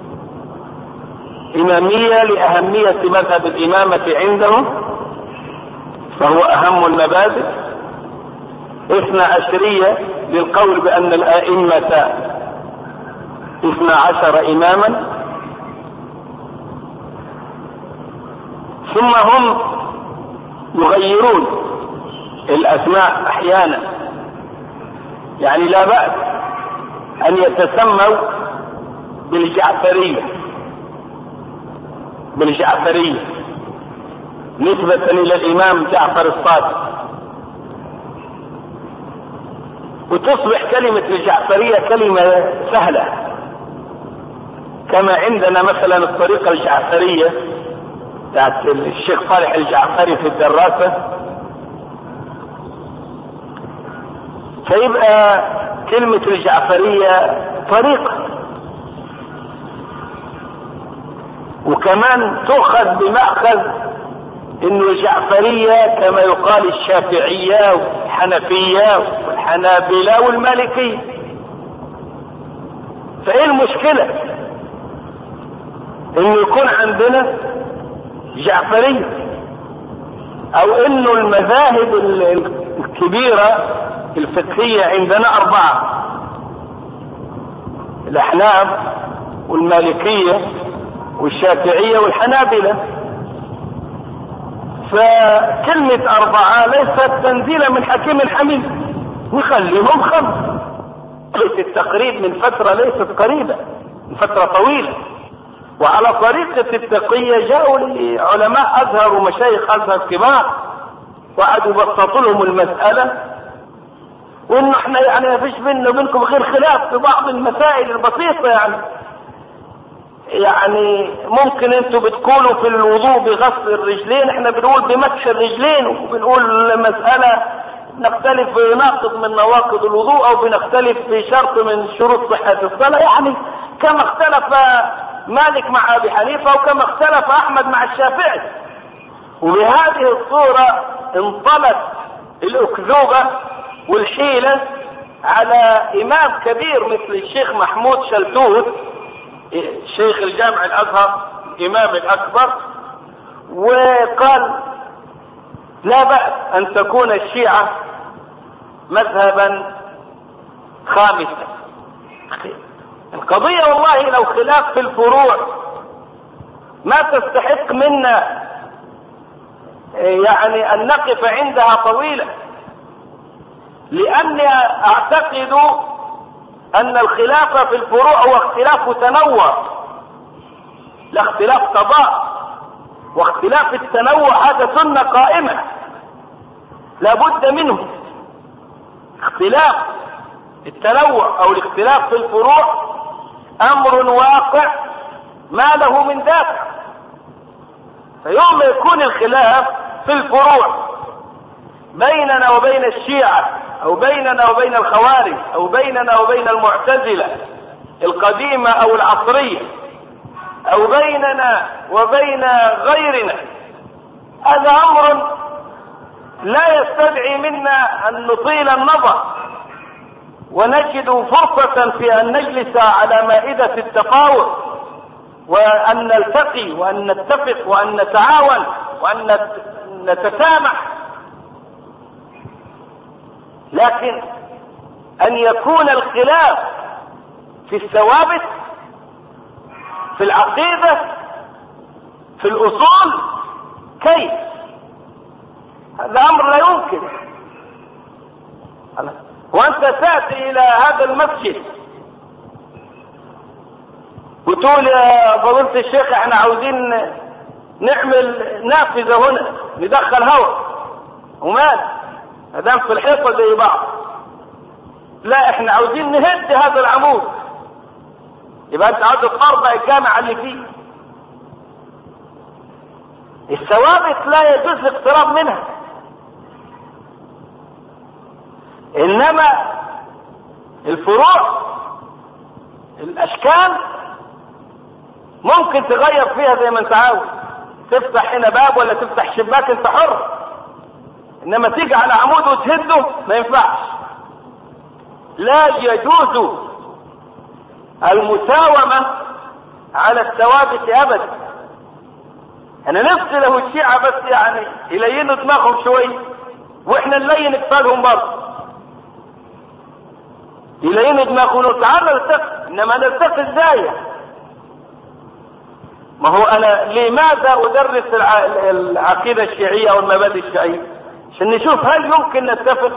إمامية لأهمية مذهب الإمامة عندهم، فهو أهم المبادئ. اثنى عشرية للقول بأن الآئمة اثنى عشر إماما. ثم هم يغيرون الأسماء أحيانا، يعني لا بأس أن يتسموا بالجعفرية بالجعفرية نسبة إلى الإمام جعفر الصادق، وتصبح كلمة الجعفرية كلمة سهلة، كما عندنا مثلا الطريقة الجعفرية بتاعت الشيخ صالح الجعفري في الدراسة، فيبقى كلمة الجعفرية طريقة، وكمان تؤخذ بمأخذ انه الجعفرية كما يقال الشافعية والحنفية والحنابلة والمالكية. فايه المشكلة انه يكون عندنا جعفرية، او انه المذاهب الكبيرة الفقهية عندنا اربعة: الاحناف والمالكية والشافعية والحنابلة. فكلمة أربعة ليست تنزيلا من حكيم حميد، نخليهم خمس. التقريب من فترة ليست قريبة، من فترة طويلة. وعلى طريقة التقية جاءوا لعلماء أزهر ومشايخ أزهر كبار وقعدوا بسطوا لهم المسألة، وإنه احنا يعني ما فيش بيننا وبينكم غير خلاف في بعض المسائل البسيطة، يعني يعني ممكن انتوا بتقولوا في الوضوء بغسل الرجلين، احنا بنقول بمسح الرجلين، وبنقول مسألة نختلف في ناقض من نواقض الوضوء، او بنختلف في شرط من شروط صحة الصلاة، يعني كما اختلف مالك مع ابي حنيفة وكما اختلف احمد مع الشافعي. وبهذه الصورة انطلت الاكذوبة والحيلة على امام كبير مثل الشيخ محمود شلتوت شيخ الجامع الازهر الامام الاكبر، وقال لا بأس ان تكون الشيعة مذهبا خامسا. القضية والله لو خلاف في الفروع ما تستحق منا يعني ان نقف عندها طويلا، لاني اعتقد ان الخلاف في الفروع هو اختلاف تنوع لا اختلاف قضاء، واختلاف التنوع هذا سنة قائمة لا بد منه. اختلاف التنوع او الاختلاف في الفروع امر واقع ما له من دافع. فيوم يكون الخلاف في الفروع بيننا وبين الشيعة او بيننا وبين الخوارج او بيننا وبين المعتزلة القديمة او العصرية او بيننا وبين غيرنا، هذا امر لا يستدعي منا ان نطيل النظر ونجد فرصة في ان نجلس على مائدة التفاوض وان نلتقي وان نتفق وان نتعاون وان نتسامح. لكن ان يكون الخلاف في الثوابت، في العقيدة، في الاصول، كيف؟ هذا امر لا يمكن. وانت تأتي الى هذا المسجد وتقول يا فضيلة الشيخ احنا عاوزين نعمل نافذة هنا ندخل هواء، ومال هدام في الحيطة زي بعض، لا احنا عاوزين نهد هذا العمود، يبقى انت عاوز تطربق الجامعة اللي فيه. الثوابت لا يجوز الاقتراب منها، انما الفروع الاشكال ممكن تغير فيها زي ما انت عاوز، تفتح هنا باب ولا تفتح شباك انت حر، انما تيجي على عمود وتهده ما ينفعش. لا يجوز المساومة على الثوابت ابدا. انا نفسي له الشيعة بس يعني يلينوا دماغهم شوي واحنا نلين كفالهم برضه، يلينوا دماغهم تعالى نلتقي، انما نلتقي ازاي؟ ما هو انا لماذا ادرس العقيدة الشيعية او المبادئ الشيعية؟ عشان نشوف هل يمكن نتفق.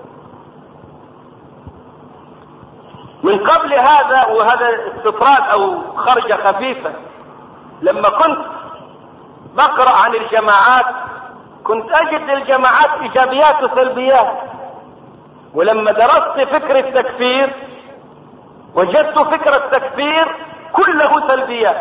من قبل هذا، وهذا استطراد او خرجة خفيفة، لما كنت بقرأ عن الجماعات كنت اجد للجماعات ايجابيات وسلبيات، ولما درست فكر التكفير وجدت فكر التكفير كله سلبيات.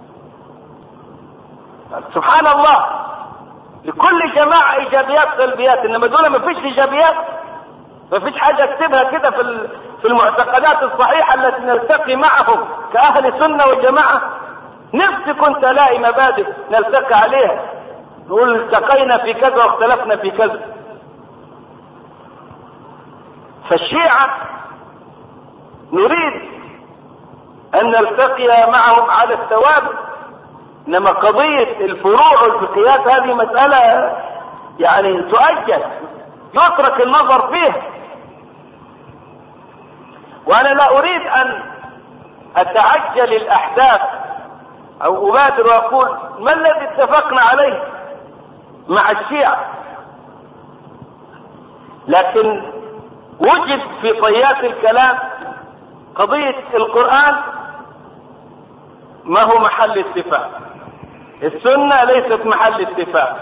سبحان الله، لكل جماعة ايجابيات سلبيات، انما دول ما فيش ايجابيات، ما فيش حاجة اكتبها كده في في المعتقدات الصحيحة التي نلتقي معهم كأهل سنة وجماعة. نفسي كنت الاقي مبادئ نلتقي عليها، نقول التقينا في كذا واختلفنا في كذا. فالشيعة نريد ان نلتقي معهم على الثوابت، انما قضية الفروع والفقهيات هذه مسألة يعني تؤجل، يترك النظر فيها. وانا لا اريد ان اتعجل الاحداث او ابادر واقول ما الذي اتفقنا عليه مع الشيعة، لكن وجد في طيات الكلام قضية القرآن ما هو محل اتفاق، السنة ليست محل اتفاق،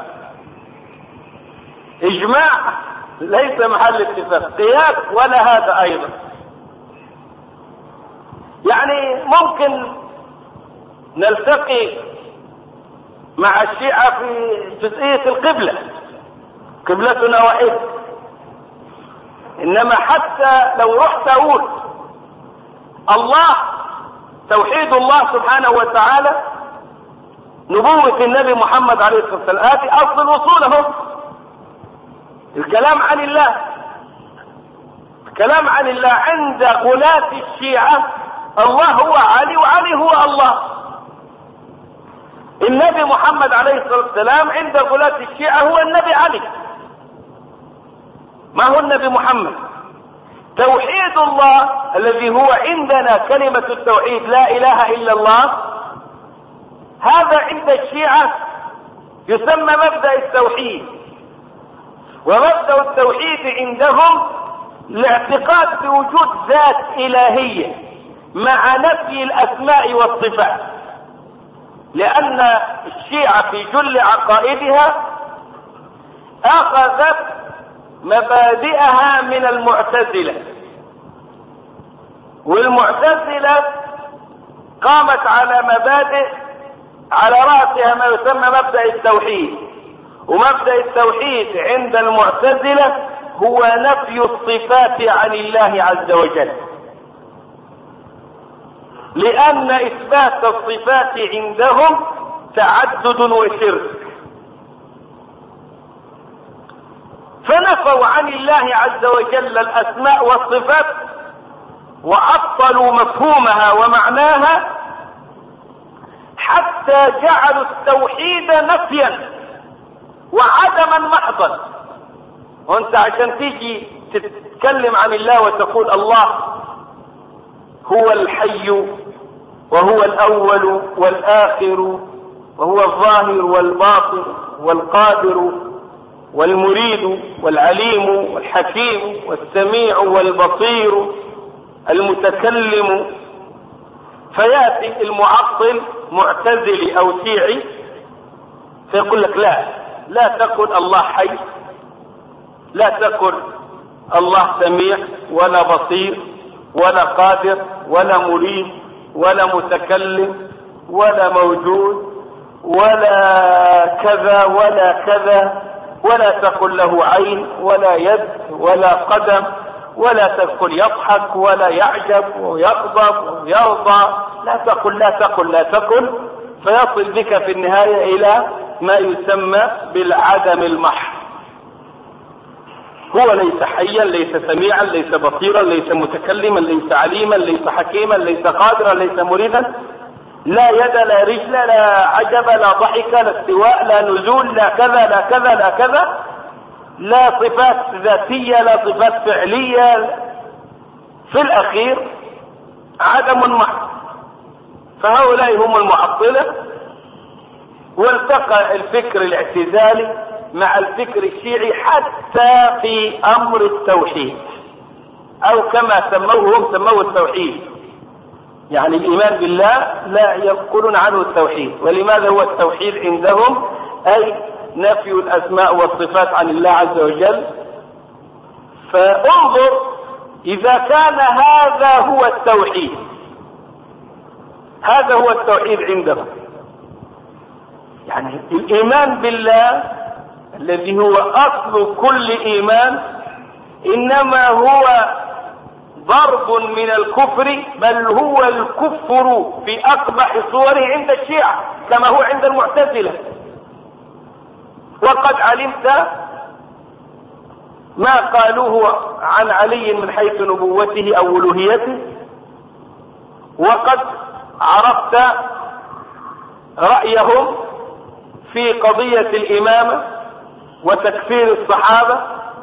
اجماع ليس محل اتفاق، قياس ولا هذا ايضا. يعني ممكن نلتقي مع الشيعة في جزئية القبلة، قبلتنا واحدة، انما حتى لو رحت اقول الله، توحيد الله سبحانه وتعالى، نبوة النبي محمد عليه الصلاة والسلام، هذه اصل الوصول اهو. الكلام عن الله، الكلام عن الله عند غلاة الشيعة الله هو علي وعلي هو الله. النبي محمد عليه الصلاة والسلام عند غلاة الشيعة هو النبي علي، ما هو النبي محمد. توحيد الله الذي هو عندنا كلمة التوحيد لا اله الا الله، هذا عند الشيعة يسمى مبدأ التوحيد. ومبدأ التوحيد عندهم الاعتقاد بوجود ذات الهية مع نفي الاسماء والصفات، لان الشيعة في جل عقائدها اخذت مبادئها من المعتزلة، والمعتزلة قامت على مبادئ على رأسها ما يسمى مبدأ التوحيد. ومبدأ التوحيد عند المعتزلة هو نفي الصفات عن الله عز وجل، لأن إثبات الصفات عندهم تعدد وشرك، فنفوا عن الله عز وجل الأسماء والصفات وعطلوا مفهومها ومعناها، حتى جعلوا التوحيد نفيا وعدما محضا. وانت عشان تيجي تتكلم عن الله وتقول الله هو الحي وهو الأول والآخر وهو الظاهر والباطن والقادر والمريد والعليم والحكيم والسميع والبصير المتكلم، فيأتي المعطل معتزلي أو شيعي فيقول لك لا لا تقل الله حي، لا تقل الله سميع ولا بصير ولا قادر ولا مريد ولا متكلم ولا موجود ولا كذا ولا كذا، ولا تقل له عين ولا يد ولا قدم، ولا تقل يضحك ولا يعجب ويغضب ويرضى، لا تقل لا تقل لا تقل، فيصل بك في النهاية إلى ما يسمى بالعدم المحض. هو ليس حيا، ليس سميعا، ليس بصيرا، ليس متكلما، ليس عليما، ليس حكيما، ليس قادرا، ليس مريدا، لا يد لا رجل لا عجب لا ضحك لا استواء لا نزول لا كذا لا كذا لا كذا، لا صفات ذاتية لا صفات فعلية، في الأخير عدم محض. فهؤلاء هم المعطلة. والتقى الفكر الاعتزالي مع الفكر الشيعي حتى في امر التوحيد، او كما سموه هم سموه التوحيد، يعني الايمان بالله لا يقولون عنه التوحيد. ولماذا هو التوحيد عندهم؟ اي نفي الاسماء والصفات عن الله عز وجل. فانظر اذا كان هذا هو التوحيد، هذا هو التوحيد عندهم، يعني الايمان بالله الذي هو اصل كل ايمان انما هو ضرب من الكفر، بل هو الكفر في اقبح صوره عند الشيعة كما هو عند المعتزلة. وقد علمت ما قالوه عن علي من حيث نبوته او الوهيته، وقد عرفت رأيهم في قضية الإمامة وتكفير الصحابة.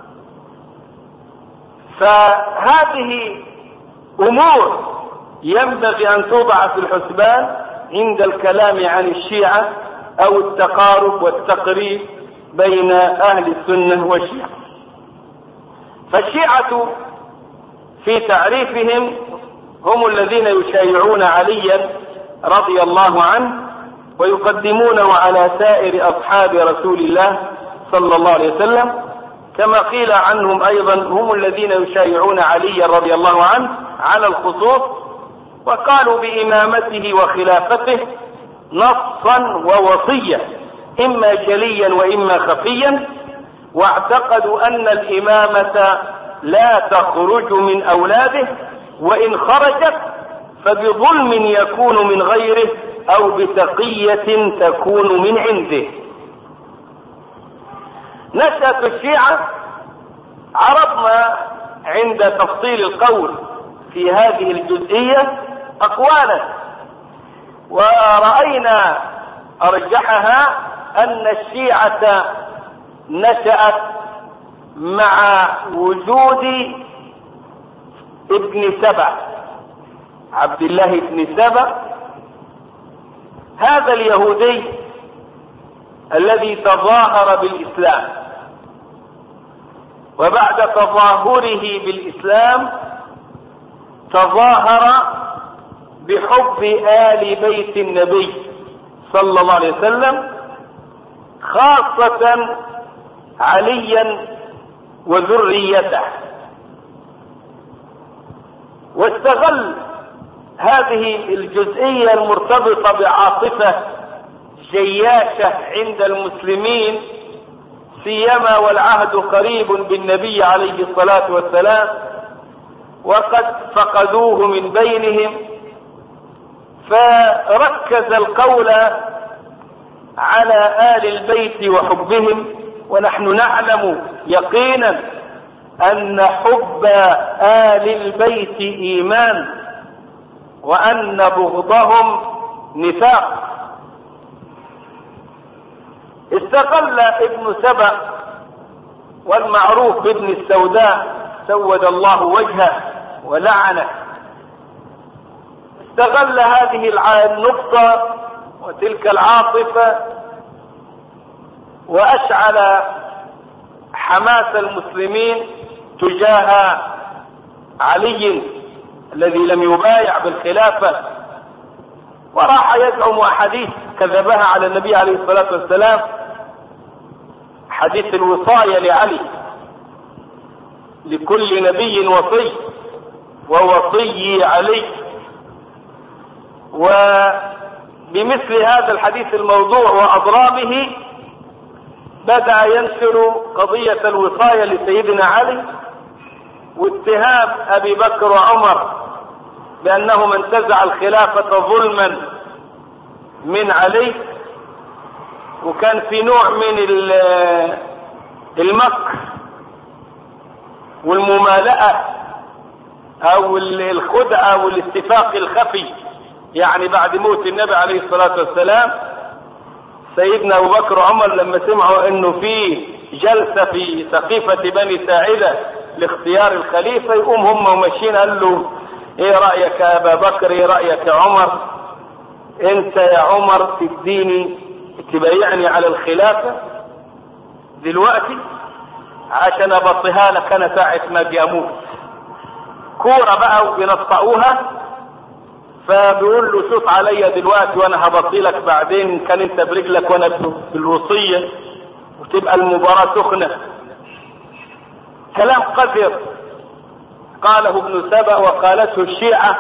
فهذه أمور ينبغي أن توضع في الحسبان عند الكلام عن الشيعة أو التقارب والتقريب بين أهل السنة والشيعة. فالشيعة في تعريفهم هم الذين يشايعون عليا رضي الله عنه ويقدمونه على سائر أصحاب رسول الله صلى الله عليه وسلم، كما قيل عنهم أيضا هم الذين يشايعون عليا رضي الله عنه على الخصوص، وقالوا بإمامته وخلافته نصا ووصية إما جليا وإما خفيا، واعتقدوا أن الإمامة لا تخرج من أولاده، وإن خرجت فبظلم يكون من غيره أو بتقية تكون من عنده. نشأة الشيعة عرضنا عند تفصيل القول في هذه الجزئية أقوالا، ورأينا أرجحها أن الشيعة نشأت مع وجود ابن سبع، عبد الله بن سبع، هذا اليهودي الذي تظاهر بالإسلام، وبعد تظاهره بالإسلام تظاهر بحب آل بيت النبي صلى الله عليه وسلم، خاصة عليا وذريته، واستغل هذه الجزئية المرتبطة بعاطفة جياشة عند المسلمين، سيما والعهد قريب بالنبي عليه الصلاة والسلام وقد فقدوه من بينهم، فركز القول على آل البيت وحبهم. ونحن نعلم يقينا أن حب آل البيت إيمان، وأن بغضهم نفاق. استغل ابن سبأ والمعروف بابن السوداء سود الله وجهه ولعنه، استغل هذه النقطة وتلك العاطفة وأشعل حماس المسلمين تجاه علي الذي لم يبايع بالخلافة، وراح يزعم أحاديث كذبها على النبي عليه الصلاة والسلام، حديث الوصاية لعلي: لكل نبي وصي ووصي علي. وبمثل هذا الحديث الموضوع وأضرابه بدأ ينشر قضية الوصاية لسيدنا علي، واتهام أبي بكر وعمر بأنهما انتزع الخلافة ظلما من علي، وكان في نوع من المكر والممالأة أو الخدعة والاتفاق الخفي، يعني بعد موت النبي عليه الصلاة والسلام سيدنا أبو بكر وعمر لما سمعوا أنه في جلسة في سقيفة بني ساعدة لاختيار الخليفة، يقوم هم وماشيين قال له: ايه رأيك يا أبا بكر، ايه رأيك يا عمر، انت يا عمر تديني تبايعني على الخلافة؟ دلوقتي عشان ابطيها لك انا ساعة ما بيموت. كورة بقى وبينطقوها، فبيقول له شوف عليا دلوقتي وانا هبطي لك بعدين، كان انت برجلك وانا بالوصية، وتبقى المباراة سخنة. كلام قذر قاله ابن سبأ وقالته الشيعة،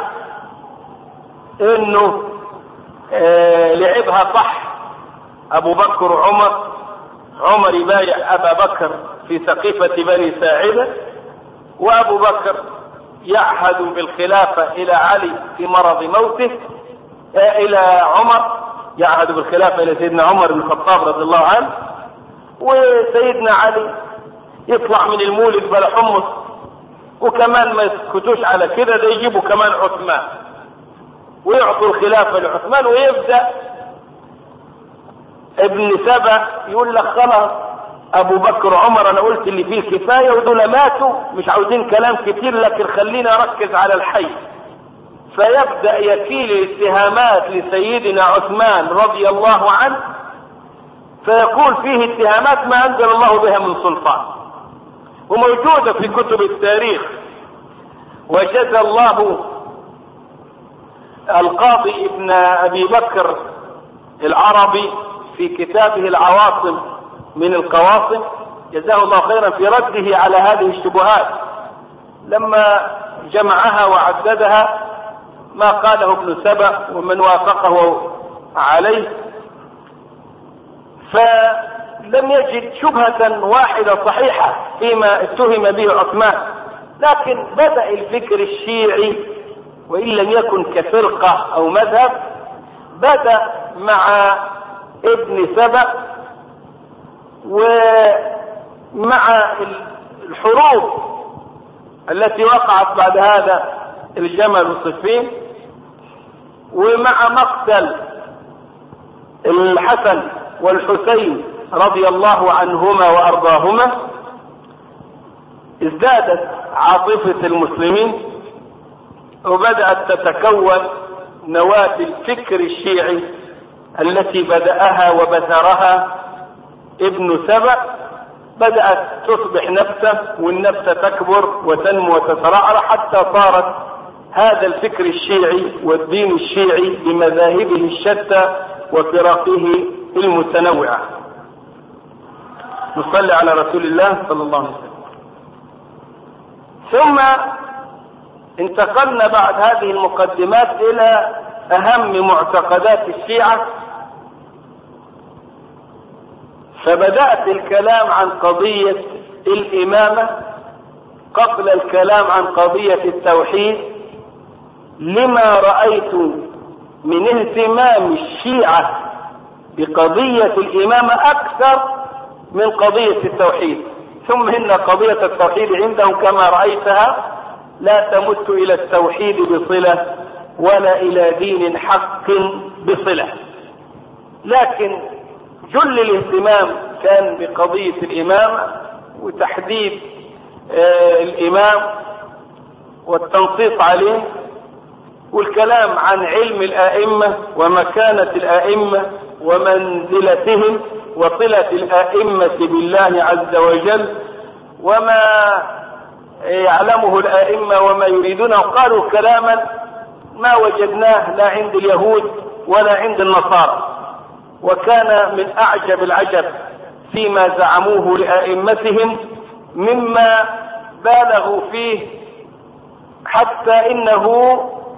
انه آه لعبها صح ابو بكر وعمر، عمر يبايع ابا بكر في سقيفة بني ساعدة، وابو بكر يعهد بالخلافة الى علي في مرض موته، آه الى عمر يعهد بالخلافة الى سيدنا عمر بن الخطاب رضي الله عنه، وسيدنا علي يطلع من المولد بلا حمص. وكمان ما يسكتوش على كده، ده يجيبوا كمان عثمان ويعطوا الخلافة لعثمان، ويبدأ ابن سبأ يقول لك خلاص ابو بكر وعمر انا قلت اللي فيه الكفاية، ودول ماتوا مش عاوزين كلام كتير، لكن خلينا اركز على الحي. فيبدأ يكيل الاتهامات لسيدنا عثمان رضي الله عنه، فيقول فيه اتهامات ما انزل الله بها من سلطان، وموجودة في كتب التاريخ. وجزى الله القاضي ابن ابي بكر العربي في كتابه العواصم من القواصم، جزاه الله خيرا في رده على هذه الشبهات، لما جمعها وعددها ما قاله ابن سبأ ومن وافقه عليه، فلم يجد شبهة واحدة صحيحة فيما اتهم به عثمان. لكن بدأ الفكر الشيعي وإن لم يكن كفرقة أو مذهب، بدأ مع ابن سبأ ومع الحروب التي وقعت بعد هذا الجمل والصفين، ومع مقتل الحسن والحسين رضي الله عنهما وأرضاهما، ازدادت عاطفة المسلمين وبدأت تتكون نواة الفكر الشيعي التي بدأها وبثرها ابن سبأ. بدأت تصبح نفسه، والنفس تكبر وتنمو وتترعرع، حتى صارت هذا الفكر الشيعي والدين الشيعي بمذاهبه الشتى وفرقه المتنوعة. نصلي على رسول الله صلى الله عليه وسلم. ثم انتقلنا بعد هذه المقدمات إلى أهم معتقدات الشيعة، فبدأت الكلام عن قضية الإمامة قبل الكلام عن قضية التوحيد، لما رأيت من اهتمام الشيعة بقضية الإمامة أكثر من قضية التوحيد. ثم إن قضية التوحيد عندهم كما رأيتها لا تمت إلى التوحيد بصلة ولا إلى دين حق بصلة، لكن جل الاهتمام كان بقضية الإمامة وتحديد آه الإمام والتنصيص عليه، والكلام عن علم الآئمة ومكانة الآئمة ومنزلتهم وصلة الآئمة بالله عز وجل وما يعلمه الآئمة وما يريدونه. قالوا كلاما ما وجدناه لا عند اليهود ولا عند النصارى، وكان من أعجب العجب فيما زعموه لآئمتهم مما بالغوا فيه، حتى إنه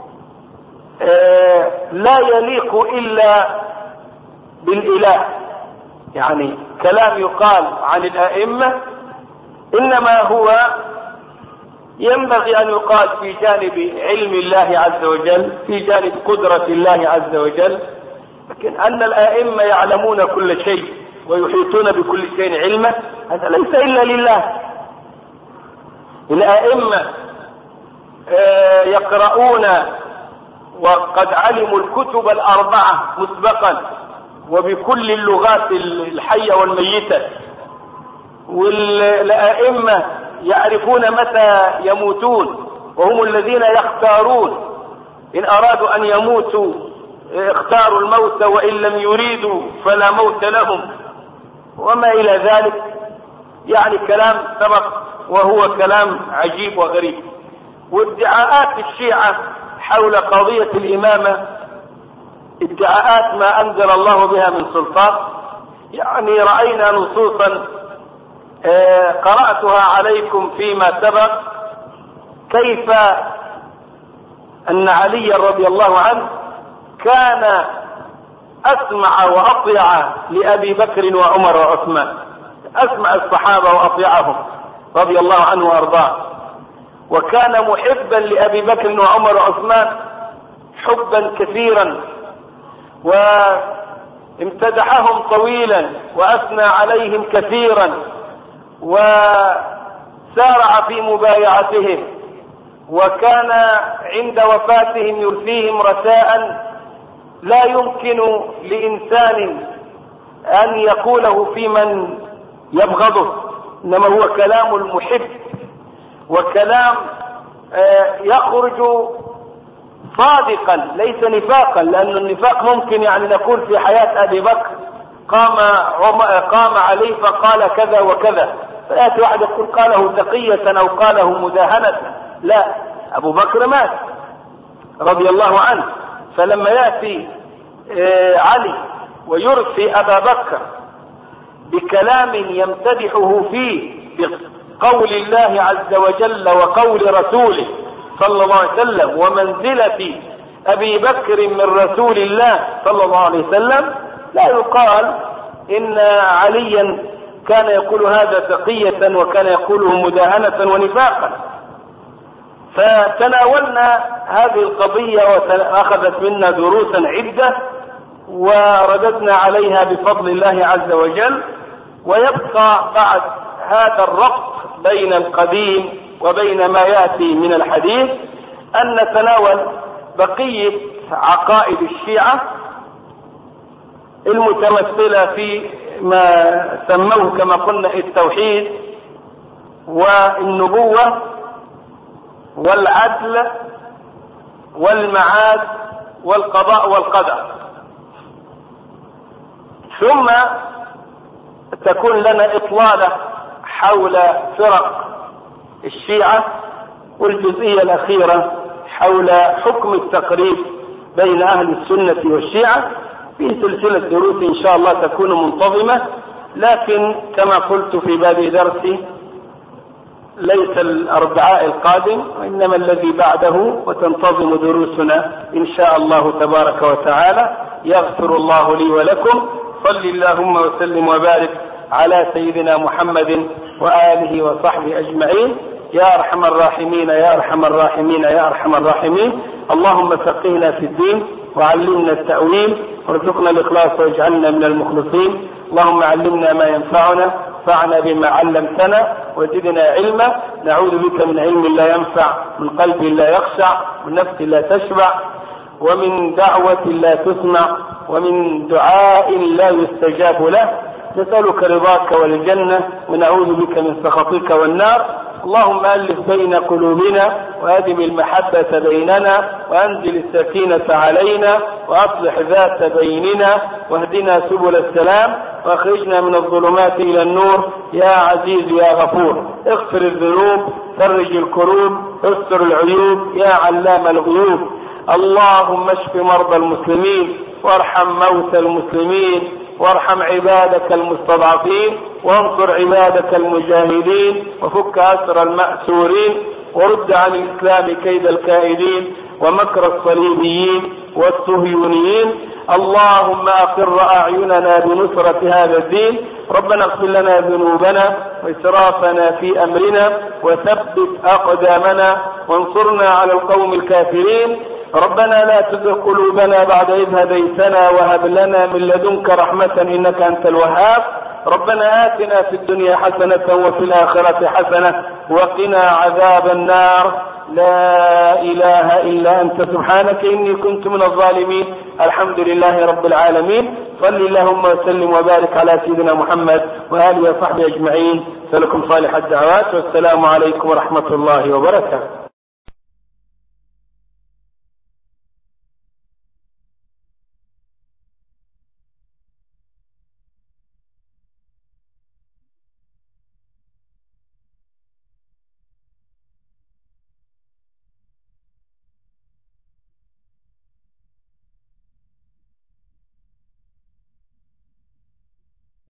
آه لا يليق إلا بالإله. يعني كلام يقال عن الآئمة إنما هو ينبغي أن يقال في جانب علم الله عز وجل، في جانب قدرة الله عز وجل، لكن أن الآئمة يعلمون كل شيء ويحيطون بكل شيء علما، هذا ليس إلا لله. الآئمة يقرؤون وقد علموا الكتب الأربعة مسبقا وبكل اللغات الحية والميتة، والآئمة يعرفون متى يموتون، وهم الذين يختارون إن أرادوا أن يموتوا اختاروا الموت، وإن لم يريدوا فلا موت لهم، وما إلى ذلك. يعني كلام سبق وهو كلام عجيب وغريب. وادعاءات الشيعة حول قضية الإمامة ادعاءات ما أنزل الله بها من سلطان. يعني رأينا نصوصا قرأتها عليكم فيما سبق كيف أن علي رضي الله عنه كان أسمع وأطيع لأبي بكر وعمر وعثمان، أسمع الصحابة وأطيعهم رضي الله عنه وأرضاه، وكان محبا لأبي بكر وعمر وعثمان حبا كثيرا، وامتدحهم طويلا وأثنى عليهم كثيرا، وسارع في مبايعتهم، وكان عند وفاتهم يرثيهم رثاء لا يمكن لإنسان أن يقوله في من يبغضه، إنما هو كلام المحب وكلام يخرج صادقا ليس نفاقا، لأن النفاق ممكن يعني نقول في حياة أبي بكر قام قام عليه فقال كذا وكذا، فيأتي واحد يقول قاله تقية أو قاله مداهنة. لا، أبو بكر مات رضي الله عنه، فلما يأتي علي ويرثي أبا بكر بكلام يمتدحه فيه بقول الله عز وجل وقول رسوله صلى الله عليه وسلم ومنزلة أبي بكر من رسول الله صلى الله عليه وسلم، لا يقال إن عليا كان يقول هذا تقية وكان يقوله مداهنة ونفاقا. فتناولنا هذه القضية وأخذت منا دروسا عدة ورددنا عليها بفضل الله عز وجل. ويبقى بعد هذا الربط بين القديم وبين ما يأتي من الحديث أن نتناول بقية عقائد الشيعة المتمثلة في ما سموه كما قلنا التوحيد والنبوة والعدل والمعاد والقضاء والقدر. ثم تكون لنا إطلالة حول فرق الشيعة والجزئية الأخيرة حول حكم التقريب بين أهل السنة والشيعة في سلسلة دروس إن شاء الله تكون منتظمة، لكن كما قلت في بادئ درسي ليس الأربعاء القادم وإنما الذي بعده، وتنتظم دروسنا إن شاء الله تبارك وتعالى. يغفر الله لي ولكم. صل اللهم وسلم وبارك على سيدنا محمد وآله وصحبه أجمعين. يا أرحم الراحمين يا أرحم الراحمين يا أرحم الراحمين. اللهم فقهنا في الدين وعلمنا التأويل وارزقنا الإخلاص واجعلنا من المخلصين. اللهم علمنا ما ينفعنا وانفعنا بما علمتنا وزدنا علما. نعوذ بك من علم لا ينفع، من قلب لا يخشع، من نفس لا تشبع، ومن دعوة لا تسمع، ومن دعاء لا يستجاب له. نسألك رضاك والجنة ونعوذ بك من سخطك والنار. اللهم ألف بين قلوبنا وأدم المحبة بيننا وأنزل السكينة علينا وأصلح ذات بيننا واهدنا سبل السلام واخرجنا من الظلمات إلى النور يا عزيز يا غفور. اغفر الذنوب، فرج الكروب، استر العيوب يا علام الغيوب. اللهم اشف مرضى المسلمين وارحم موتى المسلمين وارحم عبادك المستضعفين وانصر عبادك المجاهدين وفك أسر المأسورين ورد عن الإسلام كيد الكائدين ومكر الصليبيين والصهيونيين. اللهم أقر أعيننا بنصرة هذا الدين. ربنا اغفر لنا ذنوبنا وإسرافنا في أمرنا وثبت أقدامنا وانصرنا على القوم الكافرين. ربنا لا تزغ قلوبنا بعد إذ هديتنا وهب لنا من لدنك رحمة إنك أنت الوهاب. ربنا آتنا في الدنيا حسنة وفي الآخرة حسنة وقنا عذاب النار. لا إله إلا أنت سبحانك إني كنت من الظالمين. الحمد لله رب العالمين. صل اللهم وسلم وبارك على سيدنا محمد وآله وصحبه أجمعين. فلكم صالح الدعوات والسلام عليكم ورحمة الله وبركاته.